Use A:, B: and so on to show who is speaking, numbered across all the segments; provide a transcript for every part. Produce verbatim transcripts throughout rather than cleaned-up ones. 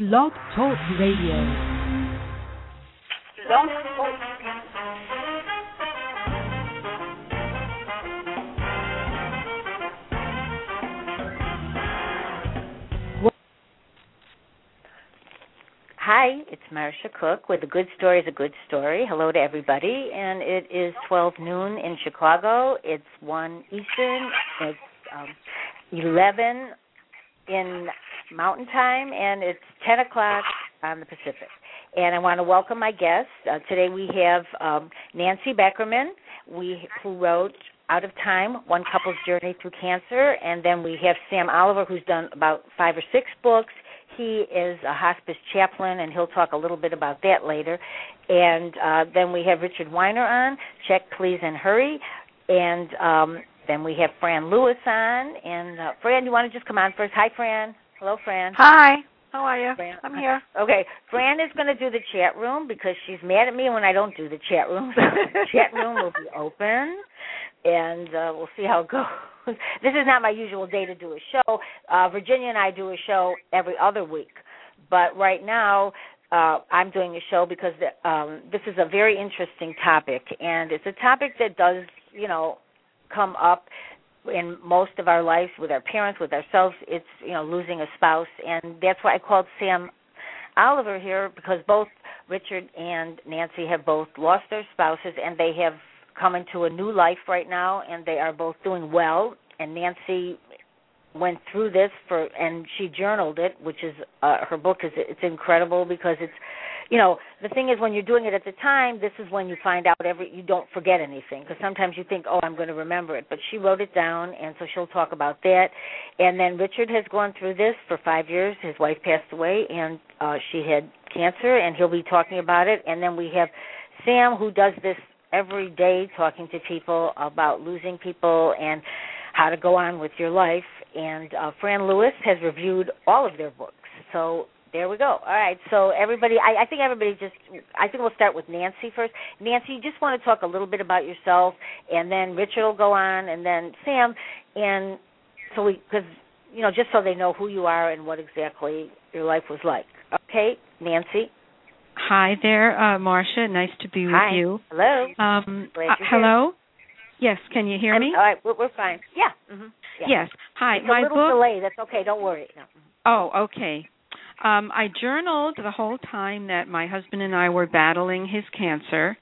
A: Blog Talk Radio.
B: Blog Talk. Hi, it's Marsha Cook with A Good Story is a Good Story. Hello to everybody. And it is twelve noon in Chicago. It's one Eastern. It's um, eleven in Mountain Time. And it's ten o'clock on the Pacific. And I want to welcome my guests. Uh, today we have um, Nancy Beckerman, we, who wrote Out of Time, One Couple's Journey Through Cancer. And then we have Sam Oliver, who's done about five or six books. He is a hospice chaplain, and he'll talk a little bit about that later. And uh, then we have Richard Weiner on, Check, Please, and Hurry. And um, then we have Fran Lewis on. And uh, Fran, you want to just come on first? Hi, Fran. Hello, Fran.
C: Hi. How are you?
B: Fran.
C: I'm here.
B: Okay. Fran is going to do the chat room because she's mad at me when I don't do the chat room. So the chat room will be open, and uh, we'll see how it goes. This is not my usual day to do a show. Uh, Virginia and I do a show every other week. But right now, uh, I'm doing a show because the, um, this is a very interesting topic. And it's a topic that does, you know, come up in most of our lives with our parents, with ourselves. It's, you know, losing a spouse. And that's why I called Sam Oliver here, because both Richard and Nancy have both lost their spouses, and they have come into a new life right now, and they are both doing well. And Nancy went through this for, and she journaled it, which is uh, her book is it's incredible because it's, you know, the thing is when you're doing it at the time, this is when you find out every you don't forget anything, because sometimes you think, oh, I'm going to remember it, but she wrote it down, and so she'll talk about that. And then Richard has gone through this for five years. His wife passed away, and uh, she had cancer, and he'll be talking about it. And then we have Sam, who does this every day, talking to people about losing people and how to go on with your life. And uh, Fran Lewis has reviewed all of their books. So there we go. All right. So everybody, I, I think everybody just, I think we'll start with Nancy first. Nancy, you just want to talk a little bit about yourself, and then Richard will go on, and then Sam. And so we, because, you know, just so they know who you are and what exactly your life was like. Okay, Nancy.
D: Hi there, uh, Marcia. Nice to be with
B: Hi.
D: you.
B: Hello.
D: Um,
B: Glad
D: uh,
B: you're
D: hello. Yes, can you hear
B: I'm,
D: me?
B: all right, we're, we're fine. Yeah. Mm-hmm. yeah.
D: Yes. Hi.
B: It's
D: My
B: a little
D: book.
B: delay. That's okay. Don't worry. No.
D: Oh, okay. Um, I journaled the whole time that my husband and I were battling his cancer,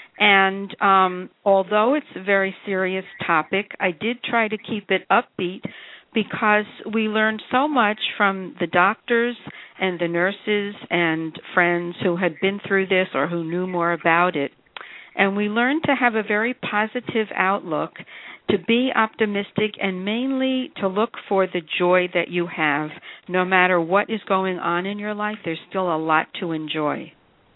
D: and um, although it's a very serious topic, I did try to keep it upbeat because we learned so much from the doctors and the nurses and friends who had been through this or who knew more about it. And we learned to have a very positive outlook, to be optimistic, and mainly to look for the joy that you have. No matter what is going on in your life, there's still a lot to enjoy.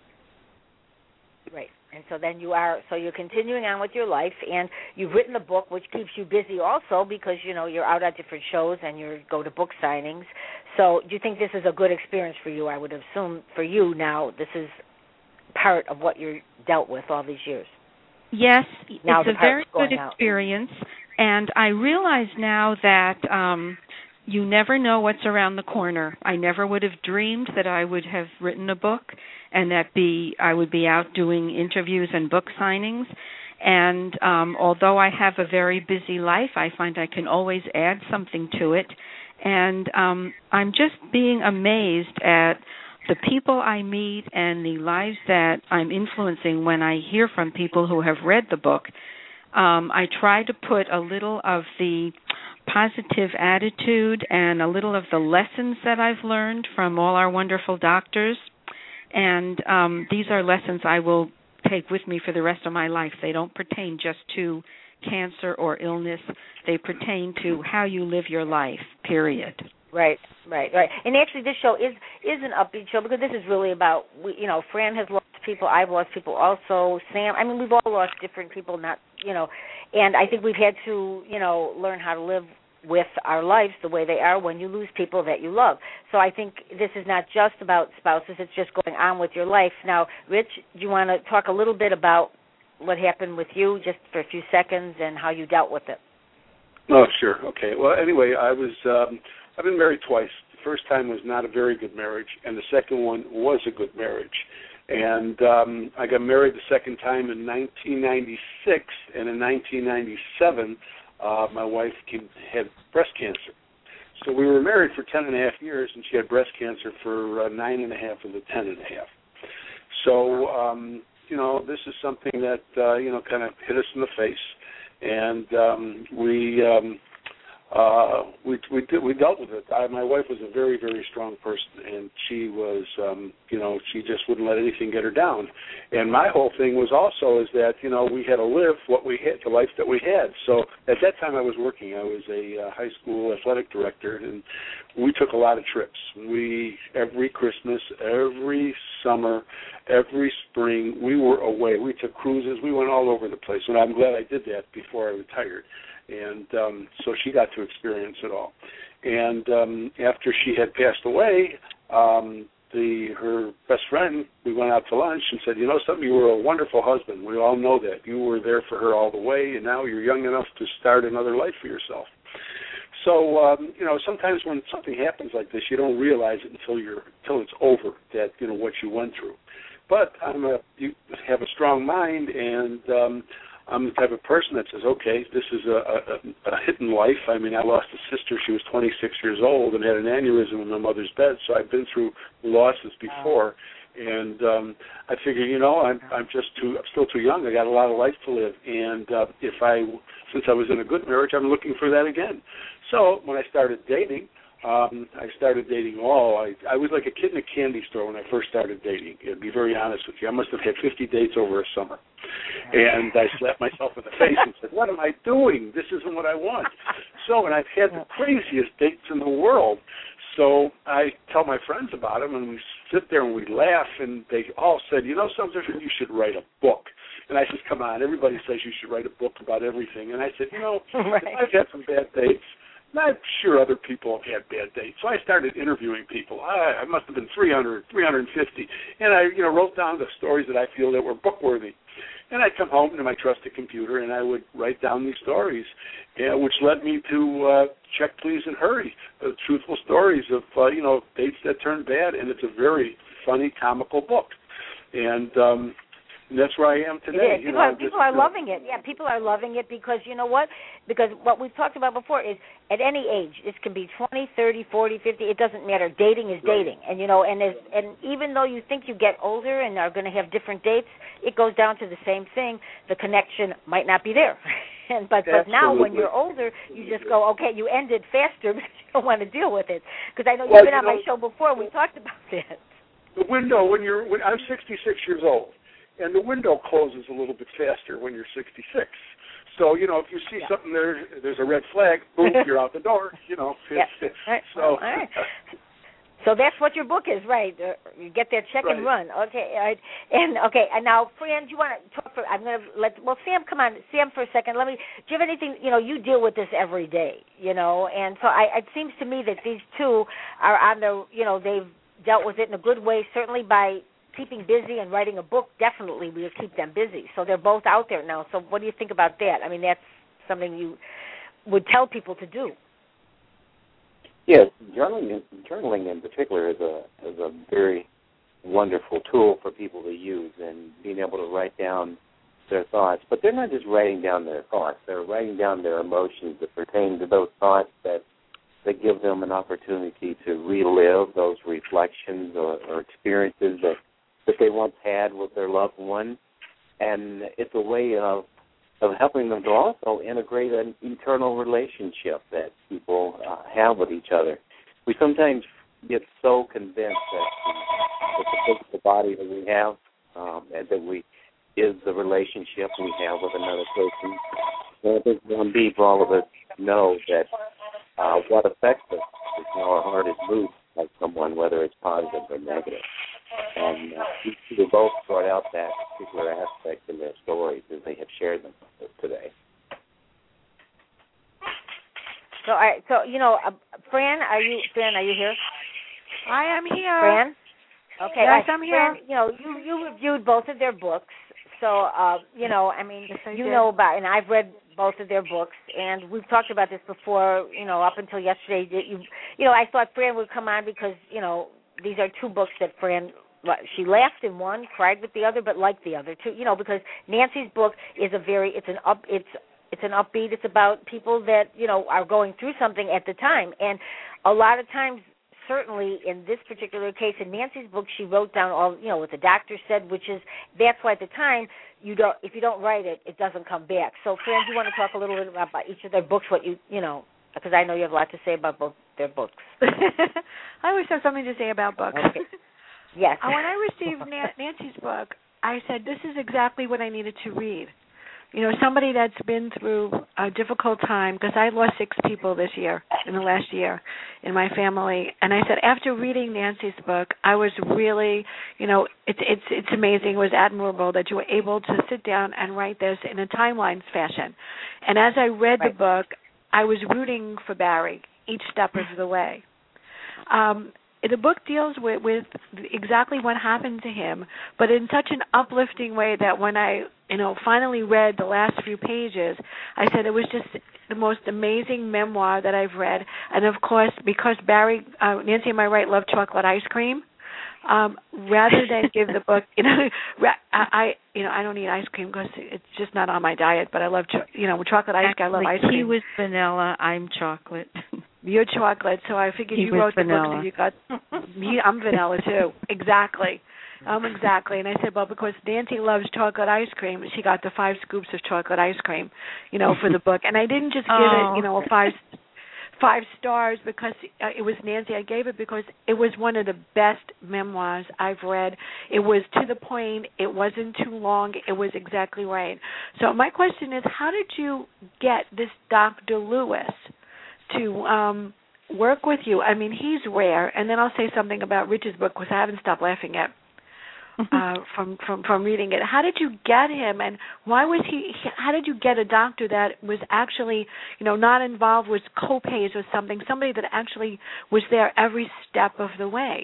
B: Right. And so then you are, so you're continuing on with your life, and you've written a book which keeps you busy also because, you know, you're out at different shows and you go to book signings. So do you think this is a good experience for you? I would assume for you now this is part of what you're dealt with all these years.
D: Yes,
B: now
D: it's a very good experience, out. And I realize now that um, you never know what's around the corner. I never would have dreamed that I would have written a book and that be I would be out doing interviews and book signings. And um, although I have a very busy life, I find I can always add something to it. And um, I'm just being amazed at the people I meet and the lives that I'm influencing when I hear from people who have read the book. Um, I try to put a little of the positive attitude and a little of the lessons that I've learned from all our wonderful doctors. And um, these are lessons I will take with me for the rest of my life. They don't pertain just to cancer or illness. They pertain to how you live your life, period.
B: Right, right, right. And actually this show is is an upbeat show because this is really about, we, you know, Fran has lost people, I've lost people also, Sam, I mean, we've all lost different people, not, you know, and I think we've had to, you know, learn how to live with our lives the way they are when you lose people that you love. So I think this is not just about spouses, it's just going on with your life. Now, Rich, do you want to talk a little bit about what happened with you just for a few seconds and how you dealt with it?
E: Oh, sure. Okay. Well, anyway, I was... Um, I've been married twice,
A: first time was not a very good marriage, and the second one was a good marriage. And um, I got married the second time in nineteen ninety-six, and in nineteen ninety-seven, uh, my wife came, had breast cancer. So we were married for ten and a half years, and she had breast cancer for uh, nine and a half of the ten and a half. So, um, you know, this is something that, uh, you know, kind of hit us in the face. And um, we... Um, Uh, we we did, we dealt with it. I, my wife was a very, very strong person, and she was, um, you know, she just wouldn't let anything get her down. And my whole thing was also is that, you know, we had to live what we had, the life that we had. So at that time I was working. I was a uh, high school athletic director, and we took a lot of trips. We, every Christmas, every summer, every spring, we were away. We took cruises. We went all over the place, and I'm glad I did that before I retired. And um, so she got to experience it all. And um, after she had passed away, um, the her best friend, we went out to lunch and said, you know something, you were a wonderful husband. We all know that. You were there for her all the way, and now you're young enough to start another life for yourself. So, um, you know, sometimes when something happens like this, you don't realize it until you're until it's over, that, you know, what you went through. But I'm a, you have a strong mind, and um, I'm the type of person that says, okay, this is a, a, a hidden life. I mean, I lost a sister. She was twenty-six years old and had an aneurysm in my mother's bed, so I've been through losses before. And um, I figure, you know, I'm, I'm just too, I'm still too young. I got a lot of life to live. And uh, if I, since I was in a good marriage, I'm looking for that again. So when I started dating, Um, I started dating all. I, I was like a kid in a candy store when I first started dating. To be very honest with you, I must have had fifty dates over a summer. And I slapped myself in the face and said, what am I doing? This isn't what I want. So, and I've had the craziest dates in the world. So I tell my friends about them, and we sit there and we laugh, and they all said, you know something, you should write a book. And I said, come on, everybody says you should write a book about everything. And I said, you know, right. I've had some bad dates. I'm sure other people have had bad dates. So I started interviewing people. I, I must have been three hundred, three hundred fifty. And I, you know, wrote down the stories that I feel that were book-worthy. And I'd come home to my trusted computer, and I would write down these stories, uh, which led me to uh, Check, Please, and Hurry, uh, truthful stories of, uh, you know, dates that turned bad. And it's a very funny, comical book. And um And that's where I am today.
B: Yeah, people,
A: you know,
B: are, people are loving it. Yeah, people are loving it because, you know what? Because what we've talked about before is at any age, this can be twenty, thirty, forty, fifty, it doesn't matter. Dating is right. dating. And, you know, and as, and even though you think you get older and are going to have different dates, it goes down to the same thing. The connection might not be there. and But, but now when you're older, you just go, okay, you ended faster because you don't want to deal with it. Because I know you've well, been you on know, my show before and we talked about that.
A: The window, when you're, when, I'm sixty-six years old. And the window closes a little bit faster when you're sixty-six. So, you know, if you see yeah. something there, there's a red flag, boom, you're out the door, you know.
B: Yeah. All right. So, all right. So that's what your book is, right? Uh, you get that check
A: right.
B: and run. Okay, all right. And, okay, and now, Fran, do you want to talk for, I'm going to let, well, Sam, come on, Sam for a second. Let me, do you have anything, you know, you deal with this every day, you know, and so I, it seems to me that these two are on the, you know, they've dealt with it in a good way, certainly by keeping busy and writing a book. Definitely will keep them busy. So they're both out there now. So what do you think about that? I mean, that's something you would tell people to do.
C: Yes, journaling, journaling in particular is a is a very wonderful tool for people to use, and being able to write down their thoughts. But they're not just writing down their thoughts. They're writing down their emotions that pertain to those thoughts that that give them an opportunity to relive those reflections or, or experiences that that they once had with their loved one, and it's a way of of helping them to also integrate an internal relationship that people uh, have with each other. We sometimes get so convinced that the, that the physical body that we have um, and that we is the relationship we have with another person. And I think one deep, all of us know that uh, what affects us is how our heart is moved by someone, whether it's positive or negative. And uh, they both brought out that particular aspect in their stories as they have shared them with us today.
B: So, I, so you know, uh, Fran, are you Fran? Are you here?
D: I am here.
B: Fran. Okay.
D: Yes,
B: I,
D: I'm here.
B: Fran, you know, you you reviewed both of their books, so uh, you know, I mean,
D: yes, I
B: you
D: did.
B: know about, and I've read both of their books, and we've talked about this before. You know, up until yesterday, you you know, I thought Fran would come on because you know these are two books that Fran. She laughed in one, cried with the other, but liked the other too. You know, because Nancy's book is a very it's an up it's it's an upbeat. It's about people that you know are going through something at the time, and a lot of times. Certainly, in this particular case, in Nancy's book, she wrote down all, you know, what the doctor said, which is that's why at the time you don't, if you don't write it, it doesn't come back. So, Fran, do you want to talk a little bit about each of their books? What you, you know, because I know you have a lot to say about both their books.
E: I always have something to say about books.
B: Okay. Yes.
E: When I received Nancy's book, I said, "This is exactly what I needed to read." You know, somebody that's been through a difficult time, because I lost six people this year, in the last year, in my family. And I said, after reading Nancy's book, I was really, you know, it's it's it's amazing. It was admirable that you were able to sit down and write this in a timeline fashion. And as I read
B: right.
E: the book, I was rooting for Barry each step of the way. Um, the book deals with, with exactly what happened to him, but in such an uplifting way that when I, you know, finally read the last few pages, I said it was just the most amazing memoir that I've read. And of course, because Barry, uh, Nancy, am I right, love chocolate ice cream? Um, rather than give the book, you know, I, I, you know, I don't eat ice cream because it's just not on my diet. But I love, cho- you know, chocolate ice cream. I love ice cream.
D: He was vanilla. I'm chocolate.
E: You're chocolate, so I figured
D: he
E: you wrote
D: vanilla.
E: the book, so you got. Me, I'm vanilla too. Exactly. Um, exactly. And I said, well, because Nancy loves chocolate ice cream, she got the five scoops of chocolate ice cream, you know, for the book. And I didn't just give
D: oh.
E: it, you know, a five. Five stars because it was Nancy. I gave it because it was one of the best memoirs I've read. It was to the point. It wasn't too long. It was exactly right. So my question is, how did you get this Doctor Lewis to um, work with you? I mean, he's rare. And then I'll say something about Rich's book because I haven't stopped laughing at uh, from, from from reading it. How did you get him, and why was he? How did you get a doctor that was actually, you know, not involved with co-pays or something? Somebody that actually was there every step of the way.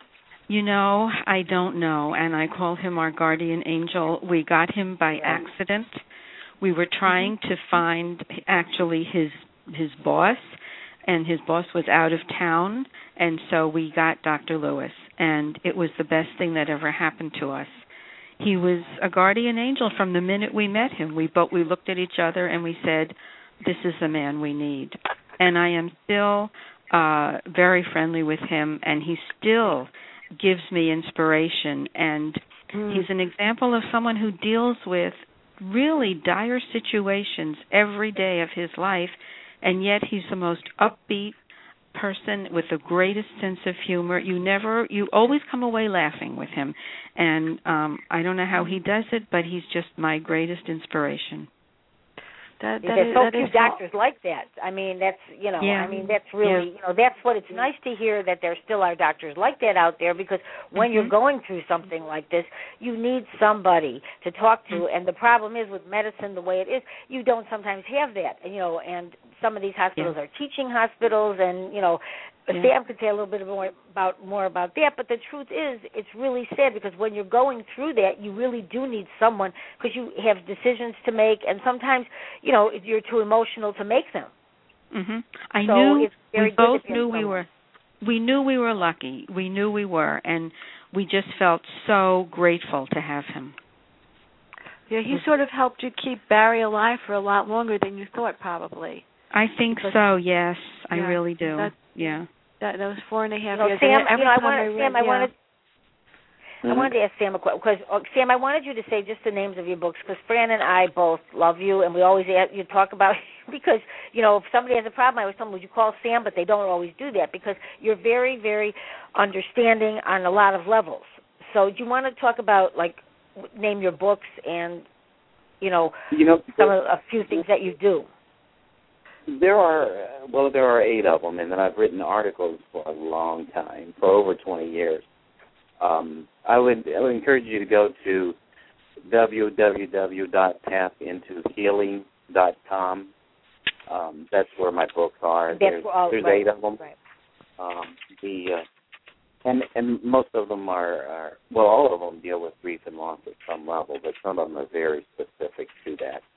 D: You know, I don't know, and I call him our guardian angel. We got him by accident. We were trying to find actually his his boss, and his boss was out of town, and so we got Doctor Lewis, and it was the best thing that ever happened to us. He was a guardian angel from the minute we met him. We both we looked at each other and we said, "This is the man we need." And I am still uh, very friendly with him, and he still gives me inspiration. And mm. he's an example of someone who deals with really dire situations every day of his life, and yet he's the most upbeat person with the greatest sense of humor. You never, you always come away laughing with him, and um, I don't know how he does it, but he's just my greatest inspiration.
E: That, that
B: There's
E: is,
B: so
E: that
B: few
E: is
B: doctors all... like that. I mean, that's, you know,
D: yeah.
B: I mean, that's really,
D: yeah.
B: you know, that's what it's nice to hear that there still are doctors like that out there, because when mm-hmm. you're going through something like this, you need somebody to talk to. Mm-hmm. And the problem is with medicine, the way it is, you don't sometimes have that. And, you know, and some of these hospitals yeah. are teaching hospitals, and, you know, yeah. Sam could say a little bit more about more about that, but the truth is, it's really sad, because when you're going through that, you really do need someone, because you have decisions to make, and sometimes, you know, you're too emotional to make them.
D: Mm-hmm. I
B: so
D: knew
B: it's very
D: we both knew
B: someone.
D: we were, we knew we were lucky. We knew we were, and we just felt so grateful to have him.
E: Yeah, he sort of helped you keep Barry alive for a lot longer than you thought, probably.
D: I think because, so. Yes,
E: yeah,
D: I really do.
E: That,
D: yeah.
E: That, that was four and a half
B: you know,
E: years.
B: Sam,
E: every
B: you know, I
E: time
B: wanted,
E: I read,
B: Sam, I
E: yeah.
B: wanted,
C: mm-hmm.
B: I wanted to ask Sam a question, because uh, Sam, I wanted you to say just the names of your books, because Fran and I both love you, and we always ask, you talk about because you know if somebody has a problem, I always tell them, would you call Sam? But they don't always do that, because you're very, very understanding on a lot of levels. So, do you want to talk about, like, name your books and you know,
C: you know
B: some of, a few things that you do?
C: There are, well, there are eight of them, and then I've written articles for a long time, for over twenty years. Um, I would I would encourage you to go to w w w dot path into healing dot com. Um, that's where my books are.
B: That's
C: there's
B: all,
C: there's
B: right,
C: eight of them.
B: Right.
C: Um, the uh, and and most of them are, are well, all of them deal with grief and loss at some level, but some of them are very specific to that.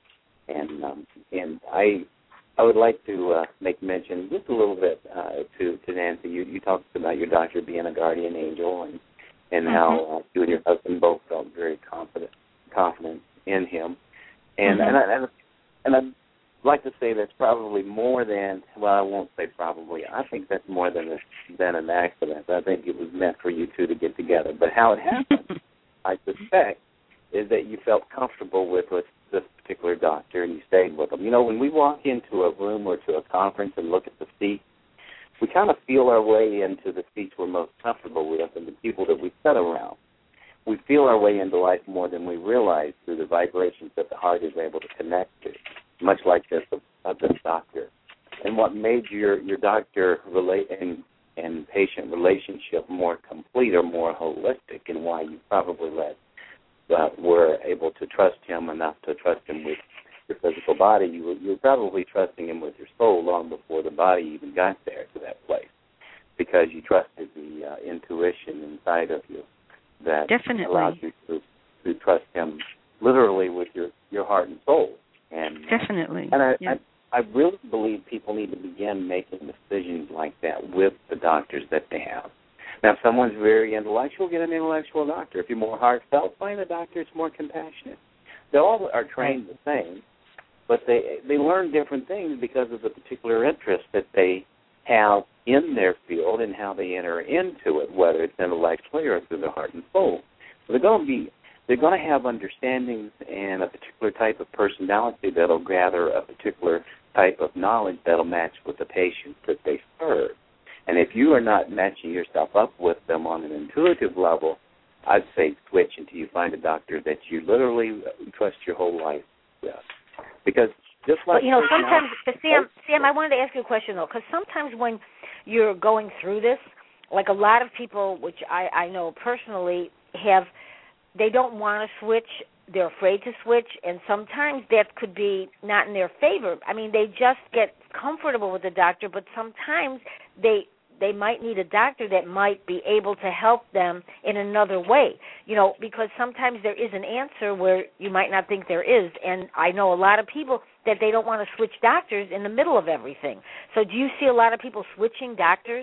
C: And um, and I I would like to uh, make mention just a little bit uh, to to Nancy. You you talked about your doctor being a guardian angel, and and mm-hmm. how uh, you and your husband both felt very confident confident in him. And mm-hmm. and I, and and I'd like to say that's probably more than, well, I won't say probably. I think that's more than a, than an accident. I think it was meant for you two to get together. But how it happened, I suspect, is that you felt comfortable with this particular doctor and you stayed with him. You know, when we walk into a room or to a conference and look at the seats, we kind of feel our way into the seats we're most comfortable with and the people that we sit around. We feel our way into life more than we realize through the vibrations that the heart is able to connect to, much like this of, of this doctor. And what made your, your doctor relate and, and patient relationship more complete or more holistic, and why you probably let, uh, were able to trust him enough to trust him with your physical body, you were, you were probably trusting him with your soul long before the body even got there to that place, because you trusted the uh, intuition inside of you that
D: Definitely.
C: allowed you to, to trust him literally with your, your heart and soul. And,
D: Definitely.
C: And I,
D: yeah.
C: I, I really believe people need to begin making decisions like that with the doctors that they have. Now, if someone's very intellectual, get an intellectual doctor. If you're more heartfelt, find a doctor that's more compassionate. They all are trained the same, but they they learn different things because of the particular interest that they have in their field and how they enter into it, whether it's intellectually or through their heart and soul. So they're going to be they're going to have understandings and a particular type of personality that'll gather a particular type of knowledge that'll match with the patients that they serve. And if you are not matching yourself up with them on an intuitive level, I'd say switch until you find a doctor that you literally trust your whole life with. Because just like
B: well, you know, sometimes, Sam, Sam, I wanted to ask you a question though, because sometimes when you're going through this, like a lot of people, which I, I know personally, have, they don't want to switch. They're afraid to switch, and sometimes that could be not in their favor. I mean, they just get comfortable with the doctor, but sometimes they they might need a doctor that might be able to help them in another way, you know, because sometimes there is an answer where you might not think there is, and I know a lot of people that they don't want to switch doctors in the middle of everything. So do you see a lot of people switching doctors?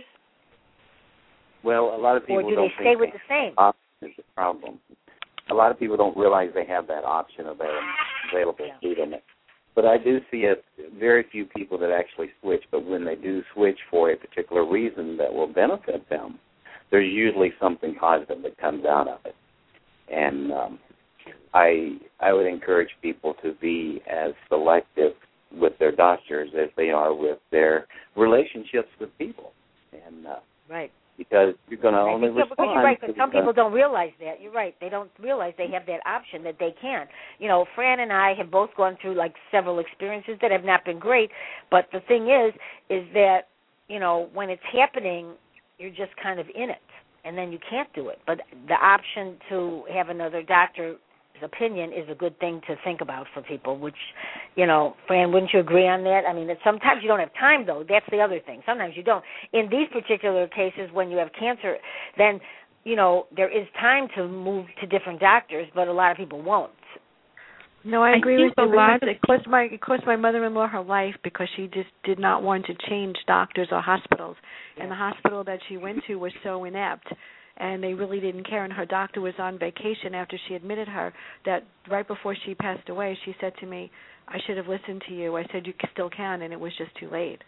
C: Well, a lot of people
B: or do
C: don't
B: they stay
C: think
B: with the same?
C: Option is the problem. A lot of people don't realize they have that option available, available
B: yeah.
C: to them. But I do see a very few people that actually switch, but when they do switch for a particular reason that will benefit them, there's usually something positive that comes out of it. And um, I I would encourage people to be as selective with their doctors as they are with their relationships with people. And uh,
B: right.
C: Because you're going to
B: right.
C: only
B: because,
C: respond.
B: Because you're right, because some people don't realize that. You're right. They don't realize they have that option, that they can. You know, Fran and I have both gone through, like, several experiences that have not been great. But the thing is, is that, you know, when it's happening, you're just kind of in it, and then you can't do it. But the option to have another doctor's opinion is a good thing to think about for people, which, you know, Fran, wouldn't you agree on that? I mean, that sometimes you don't have time, though. That's the other thing. Sometimes you don't. In these particular cases, when you have cancer, then, you know, there is time to move to different doctors, but a lot of people won't.
E: No, I agree
D: I
E: with you.
D: a lot
E: it cost my it cost my mother-in-law her life because she just did not want to change doctors or hospitals,
B: yeah.
E: and the hospital that she went to was so inept. And they really didn't care, and her doctor was on vacation after she admitted her, that right before she passed away, she said to me, I should have listened to you. I said, you still can, and it was just too late.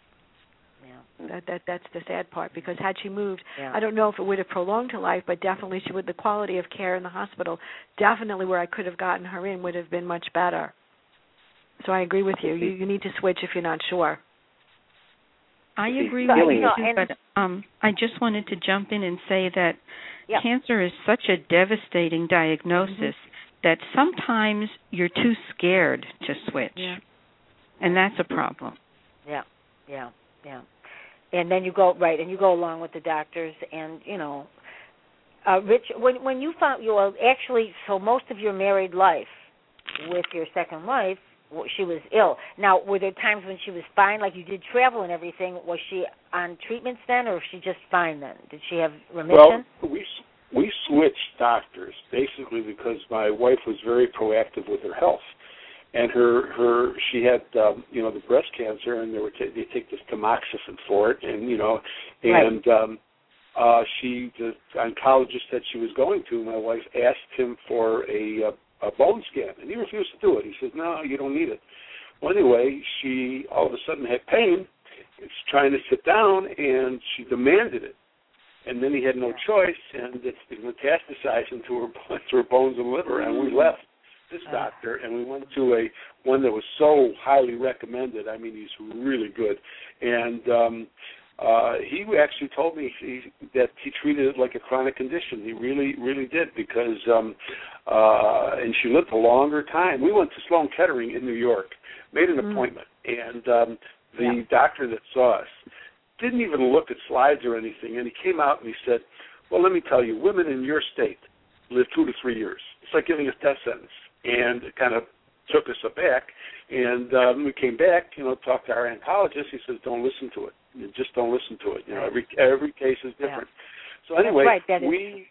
B: Yeah.
E: That that That's the sad part, because had she moved,
B: yeah.
E: I don't know if it would have prolonged her life, but definitely she would. The quality of care in the hospital, definitely where I could have gotten her in, would have been much better. So I agree with you. You, you need to switch if you're not sure.
D: I agree
B: so,
D: with
B: you
D: you,
B: know,
D: too,
B: and,
D: but um, I just wanted to jump in and say that
B: yeah.
D: cancer is such a devastating diagnosis mm-hmm. that sometimes you're too scared to switch,
E: yeah.
D: and that's a problem.
B: Yeah, yeah, yeah. And then you go, right, and you go along with the doctors, and, you know, uh, Rich, when when you found, you were actually, so most of your married life with your second wife, she was ill. Now, were there times when she was fine, like you did travel and everything? Was she on treatments then, or was she just fine then? Did she have remission?
A: Well, we we switched doctors basically because my wife was very proactive with her health, and her her she had um, you know the breast cancer, and they were t- they take this tamoxifen for it, and you know, and
B: right.
A: um, uh, she the oncologist that she was going to, my wife asked him for a, a, a bone scan, and he refused to do it. He says, "No, you don't need it." Well, anyway, she all of a sudden had pain. It's trying to sit down, and she demanded it. And then he had no choice, and it's metastasized into her, into her bones and liver, and we left this doctor, and we went to a one that was so highly recommended. I mean, he's really good. And um, uh, he actually told me he, that he treated it like a chronic condition. He really, really did, because, um, uh, and she lived a longer time. We went to Sloan Kettering in New York, made an mm. appointment, and um, the yeah. doctor that saw us didn't even look at slides or anything, and he came out and he said, well, let me tell you, women in your state live two to three years. It's like giving a death sentence. And it kind of took us aback. And um, we came back, you know, talked to our oncologist. He says, don't listen to it. You just don't listen to it. You know, every every case is different. Yeah. So anyway,
B: right, that is-
A: we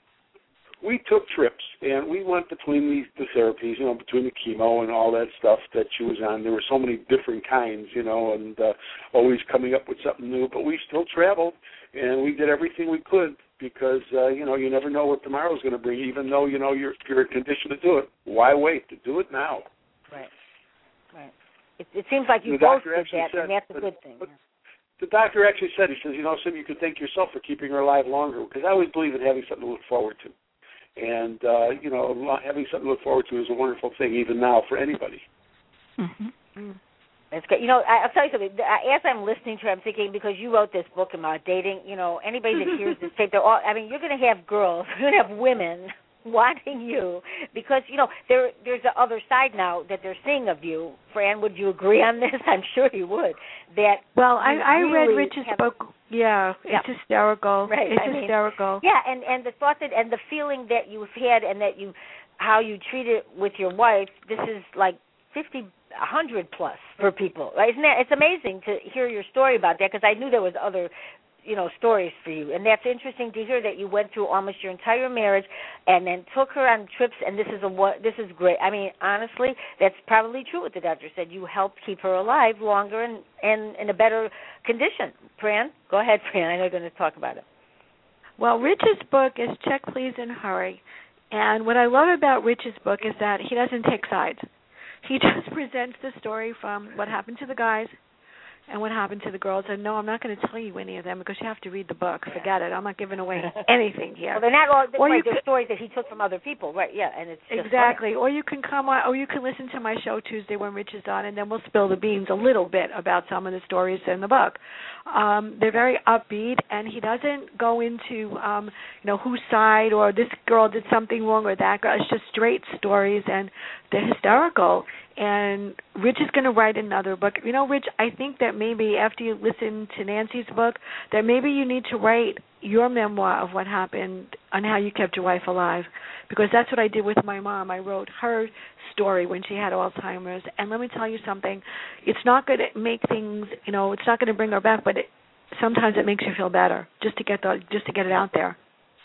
A: we took trips, and we went between these the therapies, you know, between the chemo and all that stuff that she was on. There were so many different kinds, you know, and uh, always coming up with something new. But we still traveled, and we did everything we could because, uh, you know, you never know what tomorrow's going to bring, even though, you know, you're, you're in condition to do it. Why wait? To do it now.
B: Right, right. It, it seems like you
A: the
B: both did that,
A: said,
B: and that's a
A: but,
B: good thing.
A: But, the doctor actually said, he says, you know, Sim, you could thank yourself for keeping her alive longer, because I always believe in having something to look forward to. And, uh, you know, having something to look forward to is a wonderful thing, even now, for anybody.
B: Mm-hmm. Mm. That's good. You know, I, I'll tell you something. As I'm listening to it, I'm thinking, because you wrote this book about dating, you know, anybody that hears this tape, they're all, I mean, you're going to have girls, you're going to have women wanting you, because, you know, there there's the other side now that they're seeing of you. Fran, would you agree on this? I'm sure you would. That
E: Well, I, I
B: really
E: read Rich's
B: have,
E: book. Yeah,
B: yeah,
E: it's hysterical.
B: Right.
E: It's
B: I mean,
E: hysterical.
B: Yeah, and, and the thought that, and the feeling that you've had and that you, how you treat it with your wife, this is like fifty, one hundred plus for people. Right? Isn't that, it's amazing to hear your story about that, because I knew there was other, you know, stories for you. And that's interesting to hear that you went through almost your entire marriage and then took her on trips, and this is a what this is great. I mean, honestly, that's probably true what the doctor said. You helped keep her alive longer and, and in a better condition. Fran, go ahead, Fran. I know you're going to talk about it.
E: Well, Rich's book is Check, Please, and Hurry. And what I love about Rich's book is that he doesn't take sides. He just presents the story from what happened to the guys and what happened to the girls. And no, I'm not going to tell you any of them, because you have to read the book. Forget it. I'm not giving away anything here.
B: Well, they're not all
E: or
B: right,
E: you
B: they're
E: could,
B: stories that he took from other people, right? Yeah, and it's just
E: exactly.
B: funny.
E: Or you can come on, or you can listen to my show Tuesday when Rich is on, and then we'll spill the beans a little bit about some of the stories in the book. Um, they're very upbeat, and he doesn't go into, um, you know, whose side or this girl did something wrong or that girl. It's just straight stories, and they're hysterical. And Rich is going to write another book. You know, Rich, I think that maybe after you listen to Nancy's book, that maybe you need to write your memoir of what happened and how you kept your wife alive, because that's what I did with my mom. I wrote her story when she had Alzheimer's, and let me tell you something. It's not going to make things, you know, it's not going to bring her back, but it, sometimes it makes you feel better just to get the just to get it out there.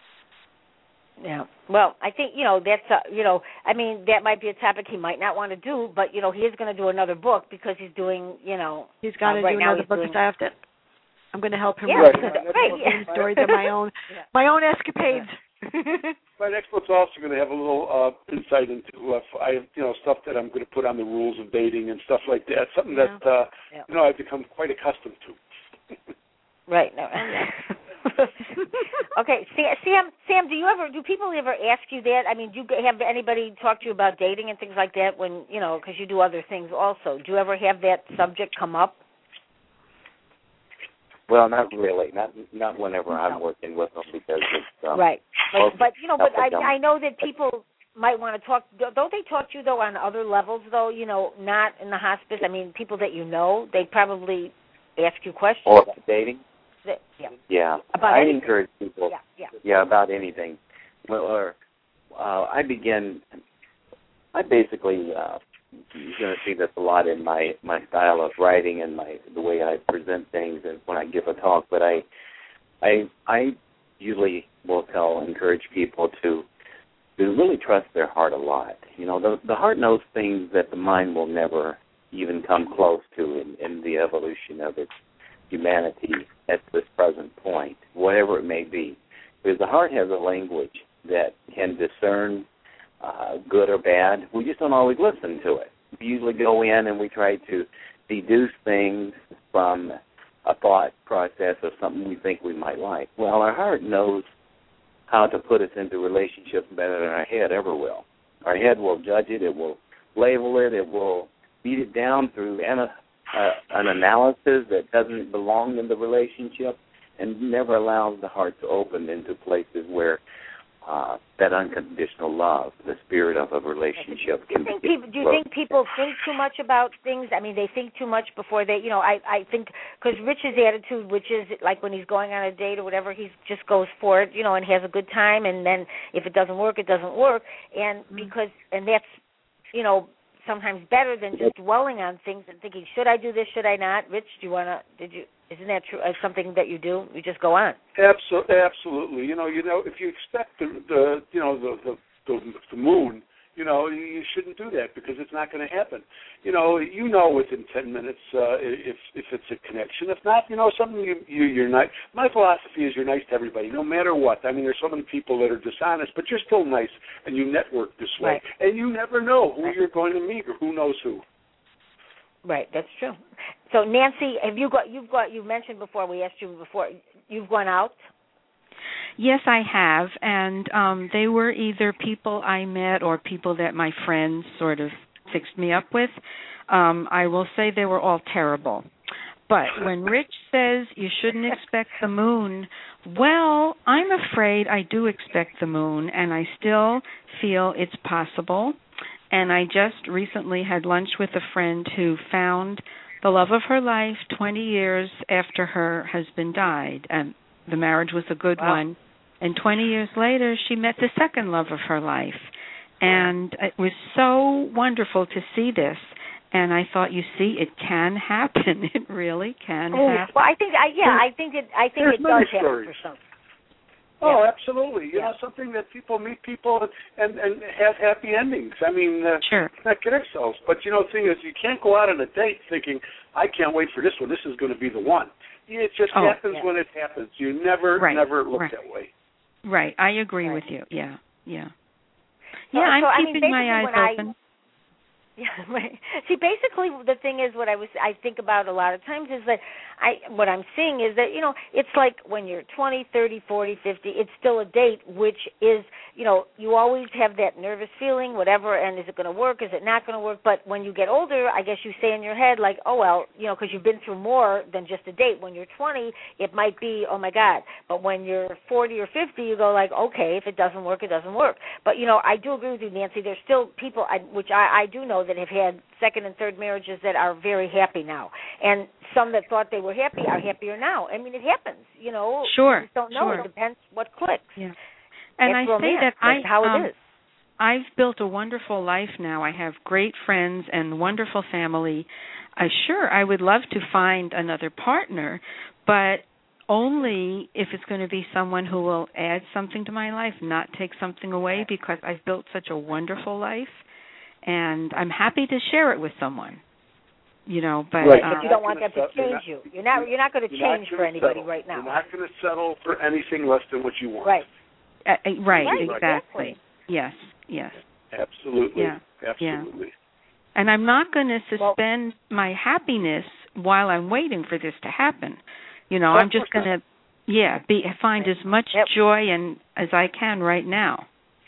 B: Yeah. Well, I think, you know, that's, uh, you know, I mean, that might be a topic he might not want to do, but, you know, he is going to do another book because he's doing, you know.
E: He's got to
B: uh, right
E: do
B: now
E: another book
B: doing,
E: because I have to, I'm going to help him
B: yeah,
E: write
B: right,
E: right,
B: yeah.
E: stories of my own, yeah. my own escapades.
A: My next book's also going to have a little uh, insight into, uh, I, you know, stuff that I'm going to put on the rules of dating and stuff like that, something
E: yeah.
A: that, uh,
B: yeah.
A: you know, I've become quite accustomed to.
B: Right. No. Okay, Sam. Sam, do you ever? Do people ever ask you that? I mean, do you have anybody talk to you about dating and things like that? When you know, because you do other things also. Do you ever have that subject come up?
C: Well, not really. Not not whenever
B: no.
C: I'm working with them, because it's um,
B: right. But, but you know, but I,
C: them.
B: I know that people might want to talk. Don't they talk to you though on other levels though? You know, not in the hospice. I mean, people that you know, they probably ask you questions.
C: Or about dating.
B: Yeah.
C: Yeah.
B: About
C: I
B: anything.
C: encourage people.
B: Yeah, yeah.
C: Yeah, about anything. Well, or uh, I begin. I basically. Uh, you're going to see this a lot in my, my style of writing and my the way I present things and when I give a talk. But I, I, I usually will tell, encourage people to to really trust their heart a lot. You know, the, the heart knows things that the mind will never even come close to in, in the evolution of its humanity at this present point, whatever it may be. Because the heart has a language that can discern uh, good or bad. We just don't always listen to it. We usually go in and we try to deduce things from a thought process of something we think we might like. Well, our heart knows how to put us into relationships better than our head ever will. Our head will judge it, it will label it, it will beat it down through an, uh, an analysis that doesn't belong in the relationship, and never allows the heart to open into places where uh, that unconditional love, the spirit of a relationship,
B: can
C: be.
B: People, do you think people think too much about things? I mean, they think too much before they, you know, I, I think, because Rich's attitude, which is like when he's going on a date or whatever, he just goes for it, you know, and has a good time, and then if it doesn't work, it doesn't work. And because, and that's, you know, sometimes better than just dwelling on things and thinking, should I do this, should I not? Rich, do you want to, did you, isn't that true? Uh, something that you do? You just go on.
A: Absolutely, absolutely. You know, you know, if you expect the, the you know, the, the the the moon, you know, you shouldn't do that because it's not going to happen. You know, you know within ten minutes uh, if if it's a connection. If not, you know, something you, you you're nice. My philosophy is you're nice to everybody, no matter what. I mean, there's so many people that are dishonest, but you're still nice, and you network this way,
B: right.
A: and you never know who
B: right.
A: you're going to meet or who knows who.
B: Right, that's true. So Nancy, have you got you've got you mentioned before, we asked you before, you've gone out?
D: Yes, I have, and um they were either people I met or people that my friends sort of fixed me up with. Um I will say they were all terrible. But when Rich says you shouldn't expect the moon, well, I'm afraid I do expect the moon, and I still feel it's possible. And I just recently had lunch with a friend who found the love of her life twenty years after her husband died. And the marriage was a good
B: wow.
D: one. And twenty years later, she met the second love of her life. And it was so wonderful to see this. And I thought, you see, it can happen. It really can
B: oh,
D: happen.
B: Well, I think, I, yeah, I think it, I think
A: There's
B: it does happen
A: stories.
B: for some.
A: Oh,
B: yeah.
A: absolutely. You
B: yeah.
A: know, something that people meet people and and have happy endings. I mean, uh,
D: sure.
A: let's not kid ourselves. But, you know, the thing is, you can't go out on a date thinking, I can't wait for this one. This is going to be the one. It just
D: oh,
A: happens
B: yeah.
A: when it happens. You never,
D: right.
A: never look
D: right.
A: that way.
D: Right. I agree
B: right.
D: with you. Yeah. Yeah.
B: So,
D: yeah, I'm
B: so, I
D: keeping
B: mean,
D: my eyes
B: I,
D: open.
B: Yeah, right. See, basically, the thing is, what I was I think about a lot of times is that I what I'm seeing is that, you know, it's like when you're twenty, thirty, forty, fifty, it's still a date, which is, you know, you always have that nervous feeling, whatever, and is it going to work? Is it not going to work? But when you get older, I guess you say in your head, like, oh, well, you know, because you've been through more than just a date. When you're twenty, it might be, oh, my God. But when you're forty or fifty, you go like, okay, if it doesn't work, it doesn't work. But, you know, I do agree with you, Nancy. There's still people, I, which I, I do know, that have had second and third marriages that are very happy now. And some that thought they were happy are happier now. I mean, it happens, you know.
D: Sure.
B: You just don't know.
D: Sure.
B: It depends what clicks.
D: Yeah. And
B: it's
D: I
B: romance.
D: say that
B: That's
D: I,
B: how
D: um,
B: it is.
D: I've built a wonderful life now. I have great friends and wonderful family. Uh, sure, I would love to find another partner, but only if it's going to be someone who will add something to my life, not take something away, because I've built such a wonderful life, and I'm happy to share it with someone. You know, but
A: right.
B: but
D: um,
B: you don't want them to
A: set,
B: change
A: not,
B: you. You're not. You're not going to change for anybody
A: settle.
B: right now.
A: You're not going to settle for anything less than what you want.
B: Right.
D: Uh, uh, right,
B: right.
D: exactly.
B: Exactly.
D: Yes, yes.
A: Absolutely.
D: Yeah.
A: Absolutely.
D: Yeah. And I'm not going to suspend
B: well,
D: my happiness while I'm waiting for this to happen. You know,
A: oh,
D: I'm just going to, yeah, be find as much
B: yep.
D: joy and as I can right now.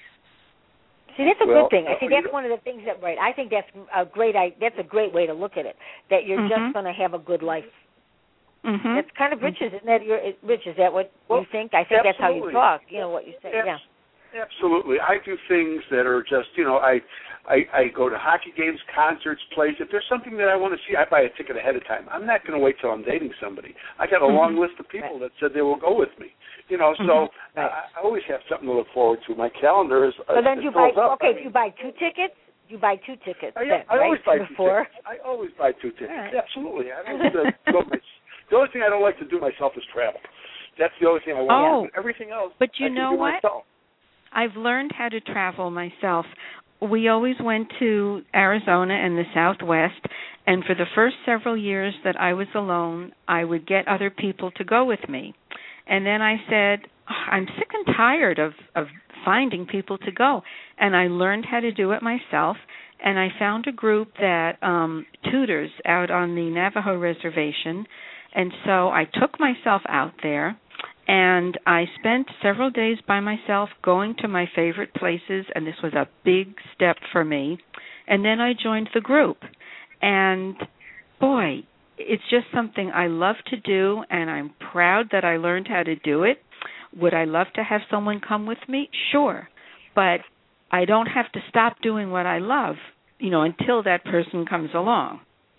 B: See, that's a
A: well,
B: good thing. I think
A: uh,
B: that's one of the things that, right, I think that's a great, I, that's a great way to look at it, that you're
D: mm-hmm.
B: just going to have a good life.
D: Mm-hmm.
B: That's kind of Rich, isn't that? Your, Rich, is that what
A: well,
B: you think? I think
A: absolutely.
B: that's how you talk, you know, what you say,
A: Abs-
B: yeah.
A: Absolutely. I do things that are just, you know, I, I I go to hockey games, concerts, plays. If there's something that I want to see, I buy a ticket ahead of time. I'm not going to wait till I'm dating somebody. I got a
D: mm-hmm.
A: long list of people right. that said they will go with me. You know, so
B: mm-hmm. right.
A: I, I always have something to look forward to. My calendar is
B: So
A: uh,
B: then you buy,
A: up.
B: okay,
A: I mean,
B: if you buy two tickets, you buy two tickets
A: I,
B: then,
A: I
B: right?
A: always buy
B: Before.
A: two tickets. I always buy two tickets.
B: Right.
A: Absolutely. I don't uh, go my, the only thing I don't like to do myself is travel. That's the only thing I want
D: oh,
A: to do. Everything else,
D: but you
A: I
D: know
A: can do
D: what?
A: myself.
D: I've learned how to travel myself. We always went to Arizona and the Southwest, and for the first several years that I was alone, I would get other people to go with me. And then I said, oh, I'm sick and tired of, of finding people to go. And I learned how to do it myself, and I found a group that um, tutors out on the Navajo reservation. And so I took myself out there, and I spent several days by myself going to my favorite places, and this was a big step for me. And then I joined the group. And, boy, it's just something I love to do, and I'm proud that I learned how to do it. Would I love to have someone come with me? Sure. But I don't have to stop doing what I love, you know, until that person comes along.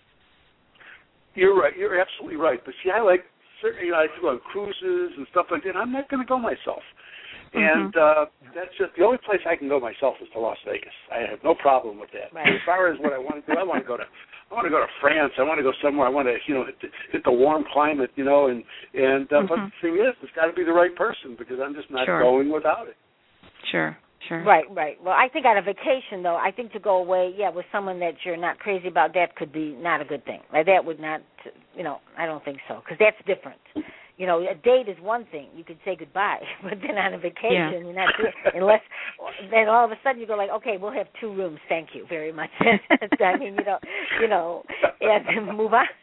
A: You're right. You're absolutely right. But, see, I like certainly, you know, I go on cruises and stuff like that. I'm not going to go myself. And uh, that's just the only place I can go myself is to Las Vegas. I have no problem with that.
B: Right.
A: As far as what I want to do, I want to go to I want to go to France. I want to go somewhere. I want to you know hit the, hit the warm climate, you know. And and uh, mm-hmm. But the thing is, it's got to be the right person because I'm just not
D: sure.
A: going without it.
D: Sure. Sure.
B: Right, right. Well, I think on a vacation, though, I think to go away, yeah, with someone that you're not crazy about, that could be not a good thing. Like that would not, you know, I don't think so, because that's different. You know, a date is one thing. You could say goodbye, but then on a vacation,
D: yeah.
B: you're not doing unless then all of a sudden you go like, okay, we'll have two rooms. Thank you very much. I mean, you know, you know, and then move on.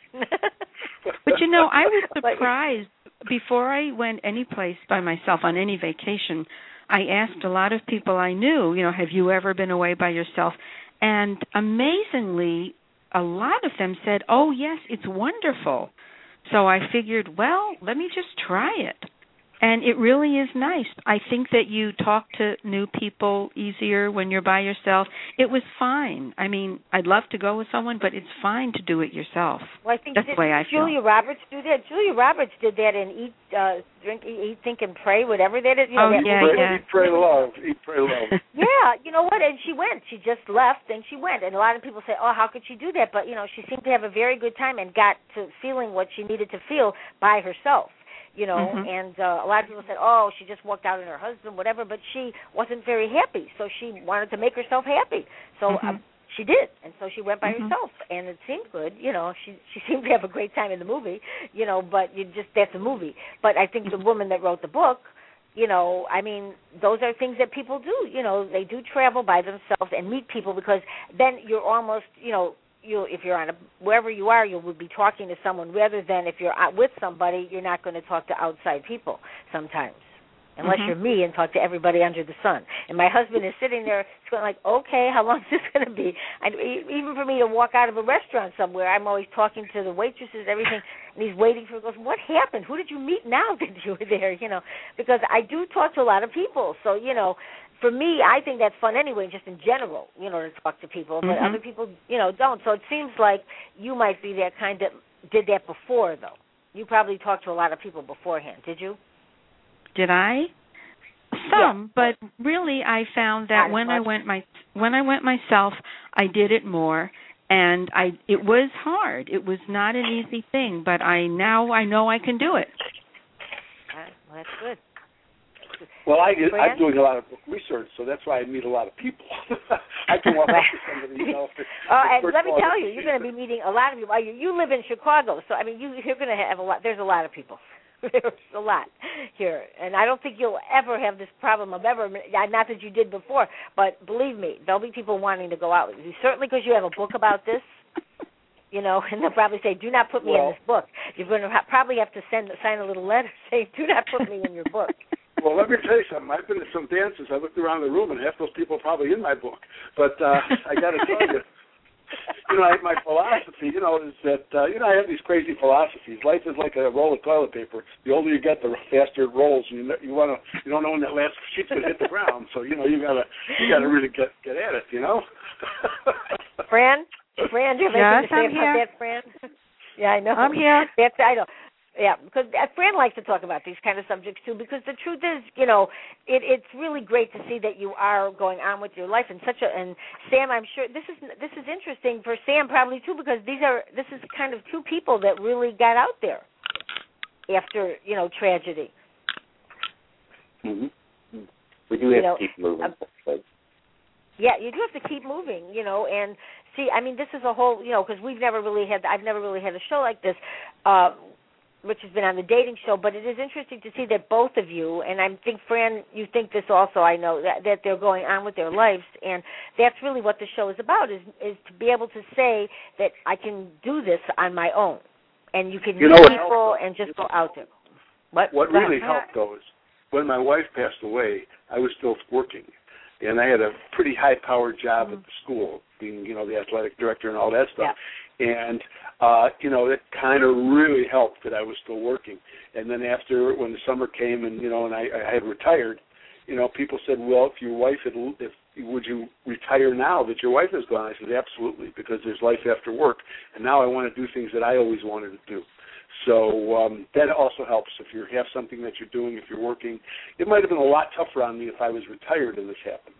D: But you know, I was surprised before I went any place by myself on any vacation. I asked a lot of people I knew, you know, have you ever been away by yourself? And amazingly, a lot of them said, oh, yes, it's wonderful. So I figured, well, let me just try it. And it really is nice. I think that you talk to new people easier when you're by yourself. It was fine. I mean, I'd love to go with someone, but it's fine to do it yourself.
B: Well, I think
D: that's the way I feel.
B: Julia Roberts do that. Julia Roberts did that in Eat, uh, Drink, Eat, Think, and Pray, whatever that is. You know,
D: oh,
B: that
D: yeah,
A: pray,
D: yeah.
A: Eat, Pray, Love. Eat, Pray, Love.
B: Yeah, you know what? And she went. She just left, and she went. And a lot of people say, oh, how could she do that? But, you know, she seemed to have a very good time and got to feeling what she needed to feel by herself. You know,
D: mm-hmm.
B: and uh, a lot of people said, oh, she just walked out on her husband, whatever, but she wasn't very happy, so she wanted to make herself happy. So
D: mm-hmm.
B: um, she did, and so she went by
D: mm-hmm.
B: herself, and it seemed good. You know, she she seemed to have a great time in the movie, you know, but you just that's a movie. But I think the woman that wrote the book, you know, I mean, those are things that people do. You know, they do travel by themselves and meet people because then you're almost, you know, you if you're on a wherever you are, you will be talking to someone rather than if you're out with somebody, you're not going to talk to outside people sometimes, unless
D: mm-hmm.
B: you're me and talk to everybody under the sun. And my husband is sitting there, it's going like, okay, how long is this going to be? And even for me to walk out of a restaurant somewhere, I'm always talking to the waitresses, everything, and he's waiting for. He goes, what happened? Who did you meet now that you were there? You know, because I do talk to a lot of people, so you know. For me, I think that's fun anyway, just in general, you know, to talk to people. But
D: mm-hmm.
B: other people, you know, don't. So it seems like you might be that kind that did that before, though. You probably talked to a lot of people beforehand, did you?
D: Did I? Some,
B: yeah.
D: but really, I found that
B: Not
D: when
B: much.
D: I went my when I went myself, I did it more, and I it was hard. It was not an easy thing, but I now I know I can do it.
B: All right. Well, that's good.
A: Well, I,
B: Fran?
A: I'm doing a lot of book research, so that's why I meet a lot of people. I can walk up to somebody, you know. For,
B: oh,
A: for
B: and let me tell you, you're going to be meeting a lot of people. You, you live in Chicago, so I mean, you, you're going to have a lot. There's a lot of people. There's a lot here, and I don't think you'll ever have this problem of ever. Not that you did before, but believe me, there'll be people wanting to go out with you. Certainly, because you have a book about this. You know, and they'll probably say, do not put me
A: well,
B: in this book. You're going to ha- probably have to send sign a little letter saying, do not put me in your book.
A: Well, let me tell you something. I've been to some dances. I looked around the room, and half those people are probably in my book. But uh, I got to tell you, you know, I, my philosophy, you know, is that, uh, you know, I have these crazy philosophies. Life is like a roll of toilet paper. The older you get, the faster it rolls. And you, you want to, you don't know when that last sheet's going to hit the ground. So, you know, you got to you got to really get, get at it, you know?
B: Fran? Fran, do you have
D: yes,
B: anything to say
D: I'm
B: about
D: here.
B: that, Fran? Yeah, I know.
D: I'm here.
B: That's I know. Yeah, because Fran likes to talk about these kind of subjects too. Because the truth is, you know, it, it's really great to see that you are going on with your life and such a. And Sam, I'm sure this is this is interesting for Sam probably too, because these are this is kind of two people that really got out there after you know tragedy.
C: Mm-hmm. We do have
B: you know,
C: to keep moving.
B: Uh, yeah, you do have to keep moving, you know, and see, I mean, this is a whole, you know, because we've never really had, I've never really had a show like this, uh, which has been on the dating show, but it is interesting to see that both of you, and I think, Fran, you think this also, I know, that, that they're going on with their lives, and that's really what the show is about, is is to be able to say that I can do this on my own, and you can
A: you
B: meet
A: know
B: people and just go out there. What,
A: what really helped, though, is when my wife passed away, I was still working, and I had a pretty high-powered job mm-hmm. at the school, being, you know, the athletic director and all that stuff.
B: Yeah.
A: And, uh, you know, it kind of really helped that I was still working. And then after, when the summer came and, you know, and I, I had retired, you know, people said, well, if your wife had, if would you retire now that your wife is gone? I said, absolutely, because there's life after work. And now I want to do things that I always wanted to do. So um, that also helps if you have something that you're doing, if you're working. It might have been a lot tougher on me if I was retired and this happened.